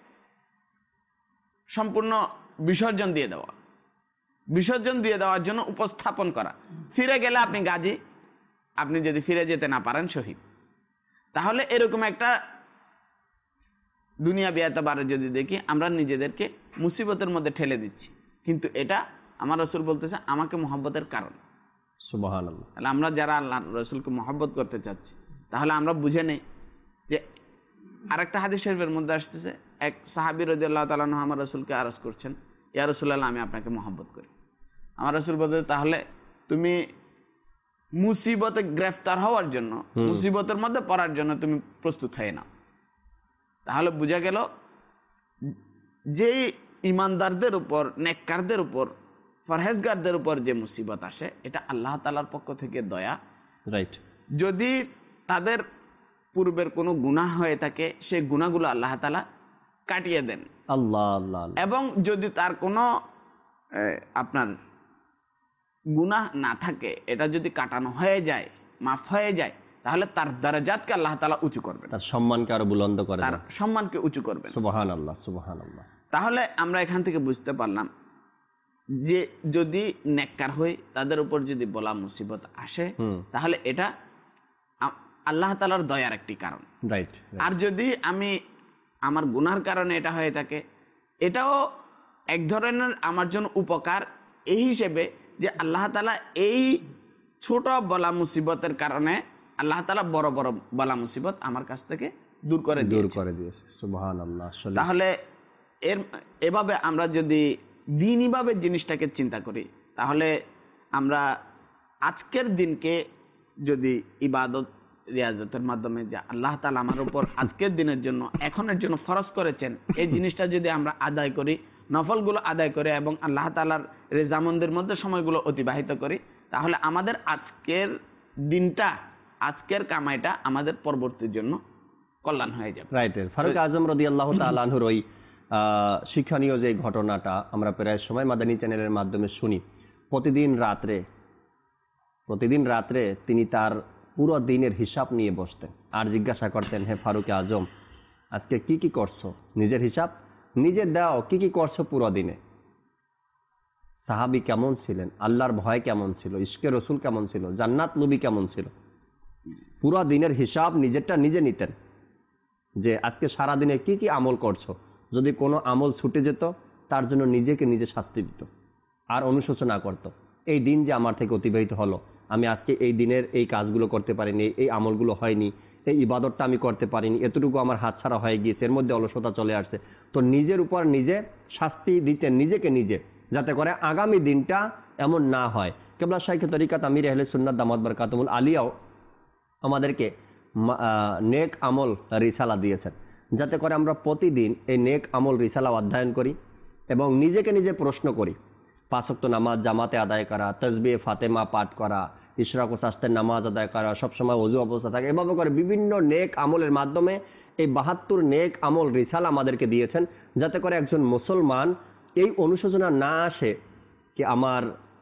সম্পূর্ণ বিসর্জন দিয়ে দেওয়ার জন্য উপস্থাপন করা। ফিরে গেলে আপনি গাজী, আপনি যদি ফিরে যেতে না পারেন শহীদ। তাহলে এরকম একটা দুনিয়া বিয়াতবারে যদি দেখি, আমরা নিজেদেরকে মুসিবতের মধ্যে ঠেলে দিচ্ছি, কিন্তু এটা আমার রাসূল বলতেছে আমাকে মহব্বতের কারণ। সুবহানাল্লাহ। তাহলে আমরা যারা আল্লাহ রাসূলকে মহব্বত করতে চাচ্ছি, তাহলে আমরা বুঝে নেই যে আরেকটা হাদিস শরীফের মধ্যে আসতেছে, এক সাহাবী রাদিয়াল্লাহু তাআলা আনহু আমার রাসূলকে আরজ করছেন, ইয়া রাসূলুল্লাহ, আমি আপনাকে মহব্বত করি। আমার রাসূল বলতে, তাহলে তুমি মুসিবতে গ্রেফতার হওয়ার জন্য, মুসিবতের মধ্যে পড়ার জন্য তুমি প্রস্তুত হয়ে নাও। তাহলে বোঝা গেল যেই ইমানদারদের উপর, নেককারদের উপর, পরহেজগারদের উপর যে মুসিবত আসে, এটা আল্লাহ তাআলার পক্ষ থেকে দয়া। রাইট। যদি তাদের পূর্বের কোনো গুনাহ হয়ে থাকে, সেই গুনাহগুলো আল্লাহ তাআলা কাটিয়ে দেন। আল্লাহ আল্লাহ। এবং যদি তার কোনো আপনার গুনাহ না থাকে, এটা যদি কাটানো হয়ে যায়, মাফ হয়ে যায়, তাহলে তার দারাজাতকে আল্লাহ তাআলা উঁচু করবেন, তার সম্মানকে আরো বুলন্দ করবেন, তার সম্মানকে উঁচু করবেন। সুবহানাল্লাহ, সুবহানাল্লাহ। তাহলে আমরা এখান থেকে বুঝতে পারলাম যে যদি নেককার হই, তাদের উপর যদি বলা মুসিবত আসে, তাহলে এটা আল্লাহ তাআলার দয়ার একটি কারণ। রাইট। আর যদি আমি আমার গুনার কারণে এটা হয়ে থাকে, এটাও এক ধরনের আমার জন্য উপকার, এই হিসেবে যে আল্লাহ তাআলা এই ছোট বলা মুসিবতের কারণে আল্লাহ তাআলা বড় বড় বলা মুসিবত আমার কাছ থেকে দূর করে দিয়েছে। সুবহানাল্লাহ। তাহলে এভাবে আমরা যদি দ্বীনিভাবে জিনিসটাকে চিন্তা করি, তাহলে আমরা আজকের দিনকে যদি ইবাদত রিয়াজতের মাধ্যমে যে আল্লাহ তাআলা আমার উপর আজকের দিনের জন্য এখনের জন্য ফরজ করেছেন, এই জিনিসটা যদি আমরা আদায় করি, নফলগুলো আদায় করে এবং আল্লাহ তাআলার রেজামন্দের মধ্যে সময়গুলো অতিবাহিত করি, তাহলে আমাদের আজকের দিনটা, আজকের কামাইটা আমাদের পরবর্তীর জন্য কল্যাণ হয়ে যাবে। রাইট। ফারুক আজম রাদিয়াল্লাহু তাআলা আনহুর ওই শিক্ষণীয় যে ঘটনাটা আমরা প্রায় সময় মাদানী চ্যানেলের মাধ্যমে শুনি, প্রতিদিন রাত্রে তিনি তার পুরো দিনের হিসাব নিয়ে বসতেন আর জিজ্ঞাসা করতেন, হে ফারুক আজম, আজকে কি কি করছো? নিজের হিসাব নিজে দাও, কি কি করছো পুরো দিনে। সাহাবী কেমন ছিলেন, আল্লাহর ভয় কেমন ছিল, ইশকে রসুল কেমন ছিল, জান্নাত নবী কেমন ছিল, পুরো দিনের হিসাব নিজেরটা নিজে নিতেন, যে আজকে সারা দিনে কি কি আমল করছো। যদি কোনো আমল ছুটে যেত তার জন্য নিজেকে নিজে শাস্তি দিত আর অনুশোচনা করত, এই দিন যে আমার থেকে অতিবাহিত হলো, আমি আজকে এই দিনের এই কাজগুলো করতে পারিনি, এই আমলগুলো হয়নি, এই ইবাদতটা আমি করতে পারিনি, এতটুকু আমার হাতছাড়া হয়ে গিয়েছে, এর মধ্যে অলসতা চলে আসছে। তো নিজের উপর নিজে শাস্তি দিতেন নিজেকে নিজে, যাতে করে আগামী দিনটা এমন না হয়। কেবলা শাইখে তরিকাত আমির আহলে সুন্নাত দামাত বারকাতুহুল আলিয়াও আমাদেরকে নেক আমল রিসালা দিয়েছেন, যাতে করে আমরা প্রতিদিন এই নেক আমল রিসালা অধ্যয়ন করি এবং নিজেকে নিজে প্রশ্ন করি। 5 ওয়াক্ত নামাজ জামাতে আদায় করা, তাসবিহ ফাতেমা পাঠ করা, ইশরাক ও সাস্তের নামাজ আদায় করা, সবসময় ওযু অবস্থা থাকে, এভাবে করে বিভিন্ন নেক আমলের মাধ্যমে এই 72 নেক আমল রিসালা আমাদেরকে দিয়েছেন, যাতে করে একজন মুসলমান এই অনুশোচনা না আসে যে আমার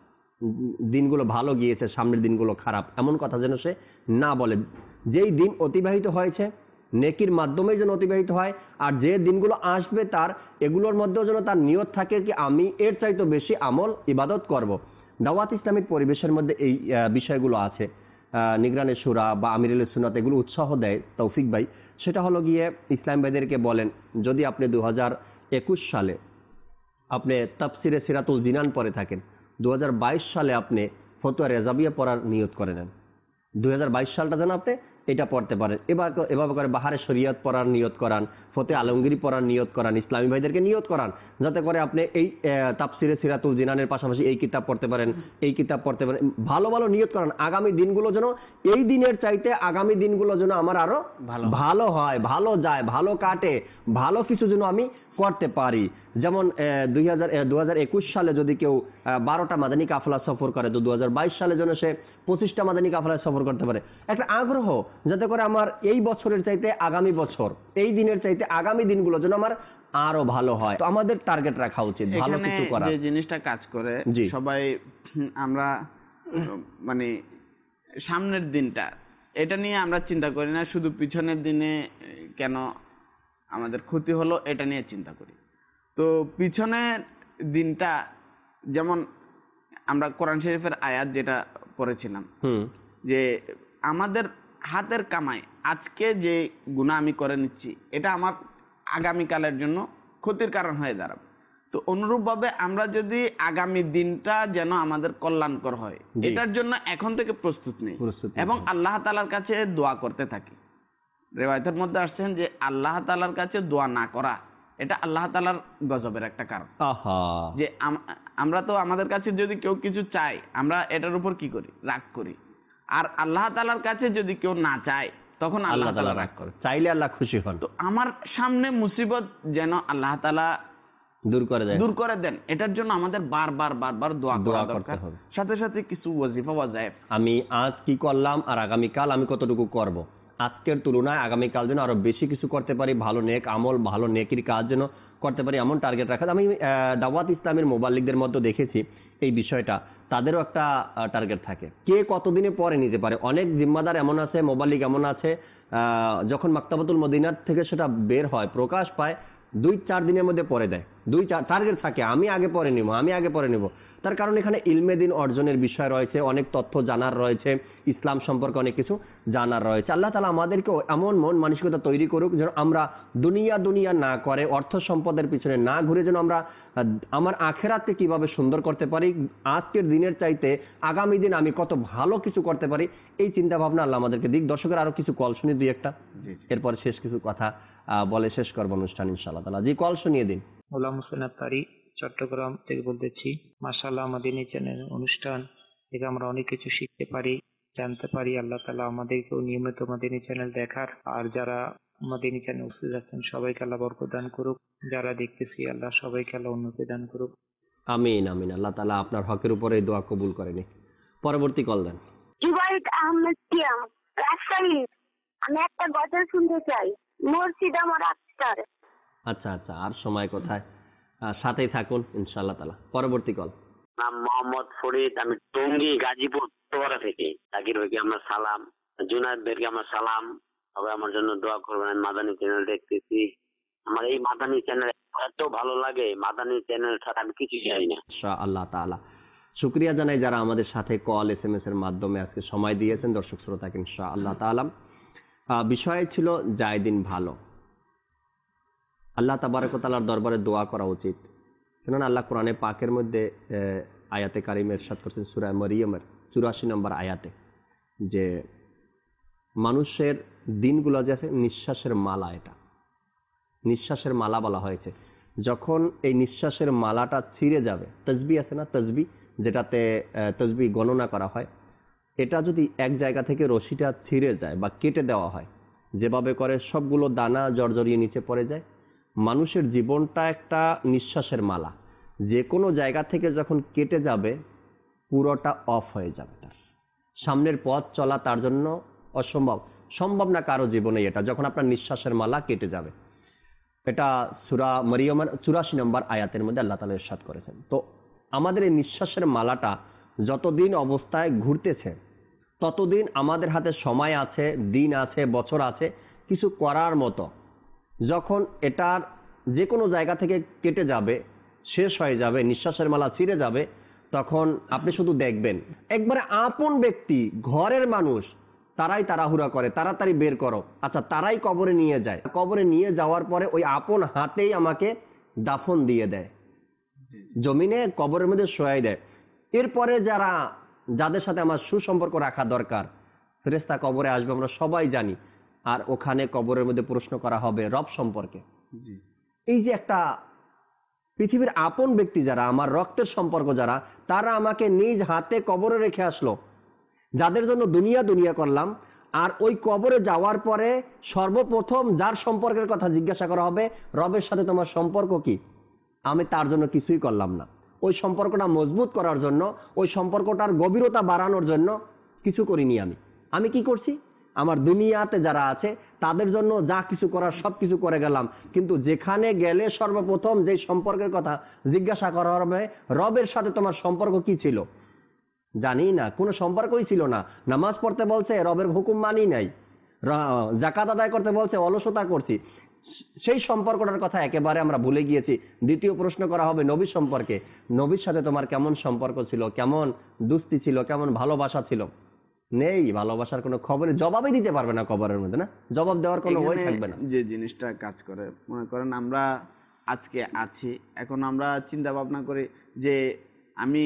দিনগুলো ভালো গিয়েছে, সামনের দিনগুলো খারাপ, এমন কথা যেন সে না বলে। যেই দিন অতিবাহিত হয়েছে নেকির মাধ্যমেই যেন অতিবাহিত হয়, আর যে দিনগুলো আসবে তার এগুলোর মধ্যেও যেন তার নিয়ত থাকে কি আমি এর চাইতে বেশি আমল ইবাদত করব। দাওয়াত ইসলামিক পরিবেশের মধ্যে এই বিষয়গুলো আছে। নিগরানে শুরা বা আমিরুল সুন্নাত এগুলো উৎসাহ দেয় তৌফিক ভাই। সেটা হলো গিয়ে ইসলাম ভাইদেরকে বলেন, যদি আপনি 2021 সালে আপনি তাফসিরে সিরাতুল জিনান পড়ে থাকেন, 2022 সালে আপনি ফতোয়া রেজাবিয়া পড়ার নিয়ত করে নেন, 2022 সালটা যেন আপনি এটা পড়তে পারেন। এভাবে করে বাহারে শরীয়ত পড়ার নিয়ত করান, ফতে আলমগীরি পড়ার নিয়ত করান, ইসলামী ভাইদেরকে নিয়ত করান, যাতে করে আপনি এই তাফসিরে সিরাতুল জিনানের পাশাপাশি এই কিতাব পড়তে পারেন, এই কিতাব পড়তে পারেন। ভালো ভালো নিয়ত করান, আগামী দিনগুলো যেন এই দিনের চাইতে আগামী দিনগুলো যেন আমার আরো ভালো হয়, ভালো যায়, ভালো কাটে, ভালো কিছু যেন আমি করতে পারি। যেমন 2021 সালে যদি কেউ 12টা মাদানী কাফেলা সফর করে, তো 2022 সালে যেন সে 25টা মাদানী কাফেলা সফর করতে পারে। একটা আগ্রহ, যাতে করে আমার এই বছরের চাইতে আগামী বছর, এই দিনের চাইতে আগামী দিনগুলো যেন আমার আরো ভালো হয়। তো আমাদের টার্গেট রাখা উচিত ভালো কিছু করার। যে জিনিসটা কাজ করে সবাই আমরা মানে সামনের দিনটা এটা নিয়ে আমরা চিন্তা করি না, শুধু পিছনের দিনে কেন আমাদের ক্ষতি হলো এটা নিয়ে চিন্তা করি। তো পিছনের দিনটা, যেমন আমরা কোরআন শরীফের আয়াত যেটা পড়েছিলাম, যে আমাদের হাতের কামাই আজকে যে গুনাহ আমি করে নিচ্ছি এটা আমার আগামীকালের জন্য ক্ষতির কারণ হয়ে দাঁড়াবে। তো অনুরূপভাবে আমরা যদি আগামী দিনটা যেন আমাদের কল্যাণকর হয় এটার জন্য এখন থেকে প্রস্তুত নেই এবং আল্লাহ তাআলার কাছে দোয়া করতে থাকি। রিওয়ায়াতের মধ্যে আসছেন যে আল্লাহ তাআলার কাছে দোয়া না করা এটা আল্লাহ তাআলার গজবের একটা কারণ। যে আমরা তো আমাদের কাছে যদি কেউ কিছু চাই আমরা এটার উপর কি করি, রাগ করি। আর আল্লাহ তাআলার কাছে যদি কেউ না চায় তখন আল্লাহ তাআলা রাগ করে, চাইলে আল্লাহ খুশি হন। তো আমার সামনে মুসিবত যেন আল্লাহ তাআলা দূর করে দেন, এটার জন্য আমাদের বারবার দোয়া করতে হবে। সাথে সাথে কিছু ওয়াজিফা ওয়াজায়েব, আমি আজ কি করলাম আর আগামীকাল আমি কতটুকু করব, আজকের তুলনায় আগামীকাল যেন আরো বেশি কিছু করতে পারি, ভালো নেক আমল, ভালো নেকির কাজ যেন করতে পারি, এমন টার্গেট রাখা। আমি দাওয়াত ইসলামের মোবাল্লিকদের মধ্যে দেখেছি এই বিষয়টা, তাদেরও একটা টার্গেট থাকে, কে কতদিনে পরে নিতে পারে। অনেক জিম্মাদার এমন আছে, মোবাল্লিক এমন আছে, যখন মাকতাবাতুল মদিনার থেকে সেটা বের হয়, প্রকাশ পায়, 2-4 দিনের মধ্যে পরে দেয়। 2-4 টার্গেট থাকে, আমি আগে পরে নিব। তার কারণ এখানে ইলমে দিন অর্জনের বিষয় রয়েছে, অনেক তথ্য জানার রয়েছে, ইসলাম সম্পর্কে অনেক কিছু জানার রয়েছে। আল্লাহ তাআলা আমাদেরকে এমন মন মানসিকতা তৈরি করুক যেন আমরা দুনিয়া না করে, অর্থ সম্পদের পিছনে না ঘুরে, যেন আমরা আমার আখেরাতকে কিভাবে সুন্দর করতে পারি, আজকের দিনের চাইতে আগামী দিন আমি কত ভালো কিছু করতে পারি, এই চিন্তা ভাবনা আল্লাহ আমাদেরকে দিক। দর্শকের আরো কিছু কল শুনি, দুই একটা, এরপর শেষ কিছু কথা বলে শেষ করবো অনুষ্ঠান ইনশাআল্লাহ তাআলা। জি, কল শুনিয়ে দিন। গোলাম হোসেন আত্তারি, চট্টগ্রাম থেকে বলতেছি। মাশাআল্লাহ, আমাদের এই চ্যানেল অনুষ্ঠান থেকে আমরা অনেক কিছু শিখতে পারি, জানতে পারি। আল্লাহ তাআলা আমাদেরকেও নিয়মিত মাদানী চ্যানেল দেখার, আর যারা মাদানী চ্যানেল উপস্থিত আছেন সবাইকে আল্লাহ বরকত দান করুক, যারা দেখতেছি আল্লাহ সবাইকে আল্লাহ উন্নতি দান করুক। আমিন আমিন। আল্লাহ তাআলা আপনার হকের উপরে এই দোয়া কবুল করেনি। পরবর্তী কল দেন। জুবাইদ আহমেদ কিয়াম, রাজশাহী। আমি একটা গজল শুনতে চাই, মুর্শিদ আমার আক্তার। আচ্ছা আচ্ছা, আর সময় কোথায়, সাথেই থাকুন ইনশাআল্লাহ তাআলা। পরবর্তী কল। নাম মোহাম্মদ ফরিদ, আমি টঙ্গী গাজীপুর তোরা থেকে। জাকির ভাইকে আমার সালাম, জুনায়েদ ভাইকে আমার সালাম, সবাই আমার জন্য দোয়া করবেন। আমি মাদানী চ্যানেল দেখতেছি, আমার এই মাদানী চ্যানেল এত ভালো লাগে, মাদানী চ্যানেল ছাড়া আমি কিছু চাই না। আল্লাহ তাআলা শুকরিয়া জানাই যারা আমাদের সাথে কল SMS এর মাধ্যমে আজকে সময় দিয়েছেন। দর্শক শ্রোতাকে ইনশাআল্লাহ তাআলা বিষয় ছিল জায়দিন ভালো। আল্লাহ তাবারক ওয়া তাআলার দরবারে দোয়া করা উচিত, কেননা আল্লাহ কোরআনে পাকের মধ্যে আয়াতে কারিমে ইরশাদ করছেন সূরা মরিয়মের 84 নম্বর আয়াতে, যে মানুষের দিনগুলো যে আছে নিঃশ্বাসের মালা, এটা নিঃশ্বাসের মালা বলা হয়েছে। যখন এই নিঃশ্বাসের মালাটা ছিঁড়ে যাবে, তাসবিহ আছে না, তাসবিহ যেটাতে তাসবিহ গণনা করা হয়, এটা যদি এক জায়গা থেকে রশিটা ছিঁড়ে যায় বা কেটে দেওয়া হয়, যেভাবে করে সবগুলো দানা জর্জরিয়ে নিচে পড়ে যায়, মানুষের জীবনটা একটা নিঃশ্বাসের মালা, যে কোনো জায়গা থেকে যখন কেটে যাবে পুরোটা অফ হয়ে যাবে, তার সামনের পথ চলা তার জন্য অসম্ভব, সম্ভব না কারো জীবনে এটা, যখন আপনার নিঃশ্বাসের মালা কেটে যাবে। এটা সূরা মরিয়মের 84 নম্বর আয়াতের মধ্যে আল্লাহ তাআলা ইরশাদ করেছেন। তো আমাদের এই নিঃশ্বাসের মালাটা যতদিন অবস্থায় ঘুরতেছে ততদিন আমাদের হাতে সময় আছে, দিন আছে, বছর আছে কিছু করার মতো। যখন এটার যে কোনো জায়গা থেকে কেটে যাবে, শেষ হয়ে যাবে, নিঃশ্বাসের মালা ছিঁড়ে যাবে, তখন আপনি শুধু দেখবেন একবারে আপন ব্যক্তি, ঘরের মানুষ, তারাই তাড়াহুড়া করে, তাড়াতাড়ি বের করো, আচ্ছা তারাই কবরে নিয়ে যায়। কবরে নিয়ে যাওয়ার পরে ওই আপন হাতেই আমাকে দাফন দিয়ে দেয়, জমিনে কবরের মধ্যে শোয়াই দেয়। এরপরে যাদের সাথে আমার সুসম্পর্ক রাখা দরকার, ফেরেশতা কবরে আসবে, আমরা সবাই জানি, আর ওখানে কবরের মধ্যে প্রশ্ন করা হবে রব সম্পর্কে। এই যে একটা পৃথিবীর আপন ব্যক্তি যারা, আমার রক্তের সম্পর্ক যারা, তারা আমাকে নিজ হাতে কবরে রেখে আসলো, যাদের জন্য দুনিয়া করলাম, আর ওই কবরে যাওয়ার পরে সর্বপ্রথম যার সম্পর্কের কথা জিজ্ঞাসা করা হবে, রবের সাথে তোমার সম্পর্ক কি? আমি তার জন্য কিছুই করলাম না। ওই সম্পর্কটা মজবুত করার জন্য, ওই সম্পর্কটার গভীরতা বাড়ানোর জন্য কিছু করিনি। আমি কি করছি? আমার দুনিয়াতে যারা আছে তাদের জন্য যা কিছু করার সব কিছু করে গেলাম, কিন্তু যেখানে গেলে সর্বপ্রথম যে সম্পর্কের কথা জিজ্ঞাসা করা হবে, রবের সাথে তোমার সম্পর্ক কি ছিল? জানি না, কোনো সম্পর্কই ছিল না। নামাজ পড়তে বলছে, রবের হুকুম মানি নাই। যাকাত আদায় করতে বলছে, অলসতা করছি। সেই সম্পর্কটার কথা একেবারে আমরা ভুলে গিয়েছি। দ্বিতীয় প্রশ্ন করা হবে নবীর সম্পর্কে, নবীর সাথে তোমার কেমন সম্পর্ক ছিল, কেমন দুস্তি ছিল, কেমন ভালোবাসা ছিল? নেই, ভালোবাসার কোনো খবরে জবাবই দিতে পারবে না কবরের মধ্যে, না জবাব দেওয়ার কোনো ওই থাকবে না। যে জিনিসটা কাজ করে, মনে করেন আমরা আজকে আছি, এখন আমরা চিন্তা ভাবনা করি যে আমি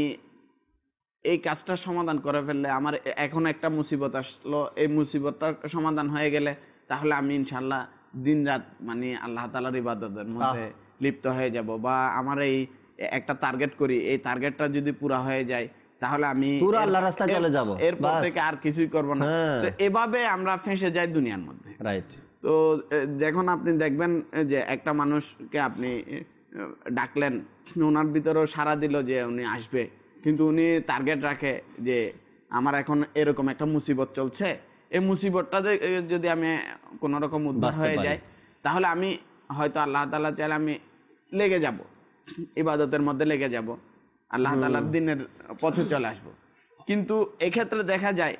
এই কাজটা সমাধান করে ফেললে, আমার এখন একটা মুসিবত আসলো, এই মুসিবতটার সমাধান হয়ে গেলে তাহলে আমি ইনশাআল্লাহ দিন রাত মানে আল্লাহ তাআলার ইবাদতের মধ্যে লিপ্ত হয়ে যাব, বা আমার এই একটা টার্গেট করি, এই টার্গেটটা যদি পুরা হয়ে যায় তাহলে আমি পুরো আল্লাহর রাস্তায় চলে যাব, এরপর থেকে আর কিছুই করব না। তো এভাবে আমরা ফেঁসে যাই দুনিয়ার মধ্যে। রাইট। তো যখন আপনি দেখবেন যে একটা মানুষকে আপনি ডাকলেন, ওনার ভিতরেও সাড়া দিল যে উনি আসবে, কিন্তু উনি টার্গেট রাখে যে আমার এখন এরকম একটা মুসিবত চলছে, এই মুসিবতটা যদি আমি কোন রকম উদ্ধার হয়ে যায় তাহলে আমি হয়তো আল্লাহ তাআলা চাইলে আমি লেগে যাব, ইবাদতের মধ্যে লেগে যাব, আল্লাহ তাআলার দ্বীনের পথে চলে আসবো। কিন্তু এক্ষেত্রে দেখা যায়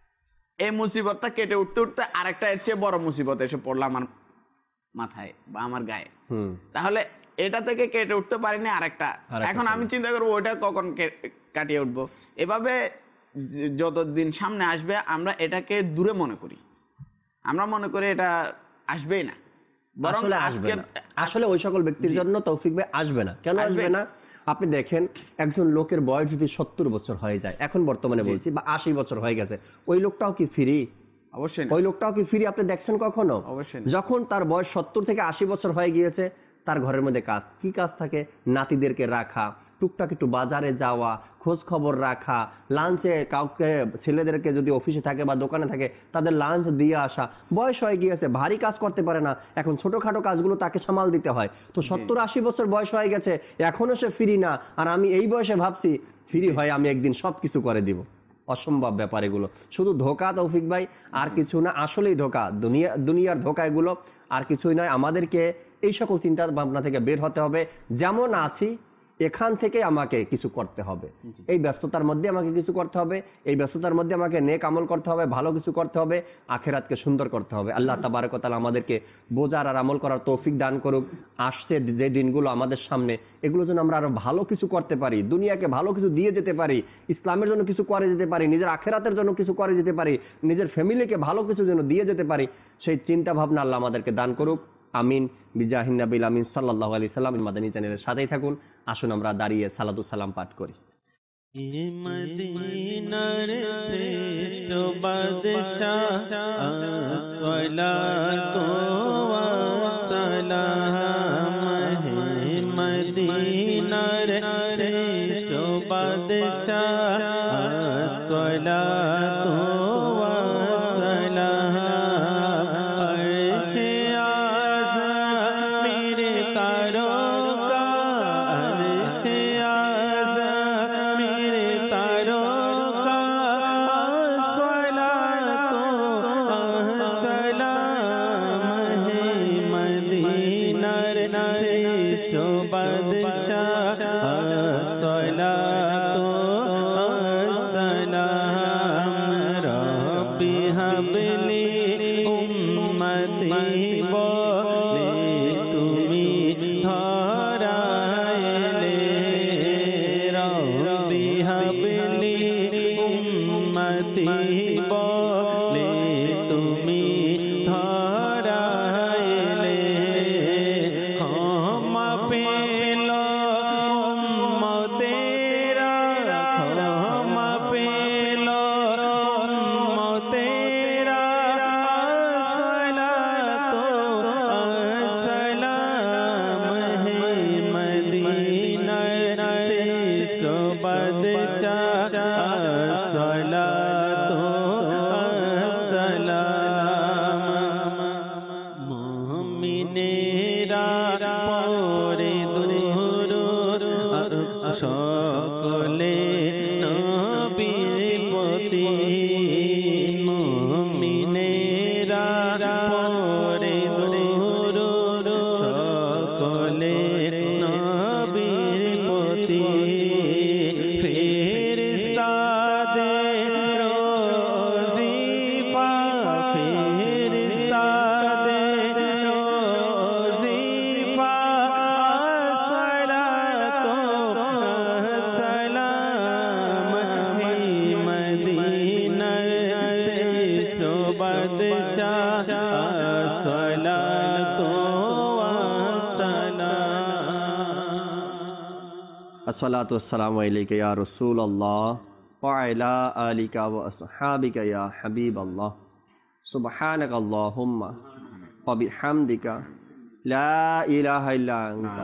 এই মুসিবতটা কেটে উঠতে উঠতে আরেকটা এর চেয়ে বড় মুসিবত এসে পড়লো আমার মাথায় বা আমার গায়ে। তাহলে এটা থেকে কেটে উঠতে পারিনি আরেকটা, এখন আমি চিন্তা করবো ওইটা কখন কাটিয়ে উঠবো। এভাবে যতদিন সামনে আসবে আমরা এটাকে দূরে মনে করি, আমরা মনে করি এটা আসবেই না, বরং আসলে ওই সকল ব্যক্তির জন্য তৌফিক ভাই আসবে না। কেন আসবে না? আপনি দেখেন, একজন লোকের বয়স যদি 70 বছর হয়ে যায়, এখন বর্তমানে বলছি, বা 80 বছর হয়ে গেছে, ওই লোকটাও কি ফ্রি? অবশ্যই না। ওই লোকটাও কি ফ্রি আপনি দেখছেন কখনো? অবশ্যই। যখন তার বয়স 70 থেকে 80 বছর হয়ে গিয়েছে, তার ঘরের মধ্যে কাজ কি কাজ থাকে? নাতিদেরকে রাখা, টুকটাক একটু বাজারে যাওয়া, খোঁজ খবর রাখা, লাঞ্চে কাউকে ছেলেদেরকে যদি অফিসে থাকে বা দোকানে থাকে তাদের লাঞ্চ দিয়ে আসা। বয়স হয়ে গিয়েছে, ভারী কাজ করতে পারে না, এখন ছোটখাটো কাজগুলো তাকে সামাল দিতে হয়। তো 70-80 বছর বয়স হয়ে গেছে, এখনো সে ফ্রি না, আর আমি এই বয়সে ভাবছি ফ্রি হয় আমি একদিন সবকিছু করে দিব। অসম্ভব ব্যাপার এগুলো, শুধু ধোঁকা তৌফিক ভাই, আর কিছু না। আসলেই ধোঁকা, দুনিয়ার ধোঁকা এগুলো, আর কিছুই নয়। আমাদেরকে এই সকল চিন্তা ভাবনা থেকে বের হতে হবে। যেমন আছি এখান থেকে আমাকে কিছু করতে হবে, এই ব্যস্ততার মধ্যে আমাকে কিছু করতে হবে, এই ব্যস্ততার মধ্যে আমাকে নেক আমল করতে হবে, ভালো কিছু করতে হবে, আখেরাতকে সুন্দর করতে হবে। আল্লাহ তাবারক ওয়া তাআলা আমাদেরকে বোঝার আর আমল করার তৌফিক দান করুক। আসছে যে দিনগুলো আমাদের সামনে, এগুলো যেন আমরা আরো ভালো কিছু করতে পারি, দুনিয়াকে ভালো কিছু দিয়ে যেতে পারি, ইসলামের জন্য কিছু করে যেতে পারি, নিজের আখেরাতের জন্য কিছু করে যেতে পারি, নিজের ফ্যামিলিকে ভালো কিছু যেন দিয়ে যেতে পারি, সেই চিন্তা ভাবনা আল্লাহ আমাদেরকে দান করুক। আমিন বিজাহিন নবিল আমিন সাল্লাল্লাহু আলাইহি সাল্লাম। মাদানী চ্যানেলের সাথেই থাকুন। আসুন আমরা দাঁড়িয়ে সালাতু সালাম পাঠ করি। মদিনার শ্রেষ্ঠ বাদশাহ আসসালাতু ওয়াসসালাম, মদিনার শ্রেষ্ঠ বাদশাহ আসসালাতু अस्सलातु वस्सलामु अलैका या रसूलल्लाह व अला आलिका व अस्हाबिका या हबीबल्लाह सुब्हानक अल्लाहुम्मा व बिहम्दिका ला इलाहा इल्ला अंता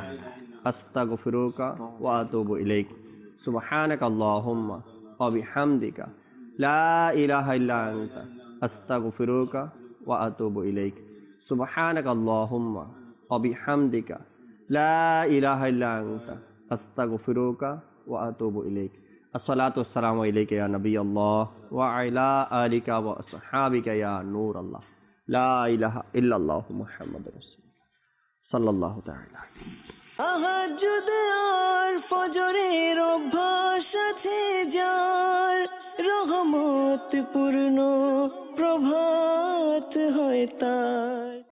अस्तगफिरुका व अतूबु इलैक सुब्हानक अल्लाहुम्मा व बिहम्दिका ला इलाहा इल्ला अंता अस्तगफिरुका व अतूबु इलैक सुब्हानक अल्लाहुम्मा व बिहम्दिका ला इलाहा इल्ला अंता अस्तगफिरुका व अतूबु इलैक। अस्सलातु वस्सलामु अलैका या नबी अल्लाह व अला आलिका व अस्हाबिका या नूर अल्लाह ला इलाहा इल्लल्लाह मुहम्मदुर रासूलुल्लाह साल्लाल्लाहु ताआला। তাহাজ্জুদ আর ফজরের অভ্যাস আছে যার, রহমত পূর্ণ প্রভাত হয় তার।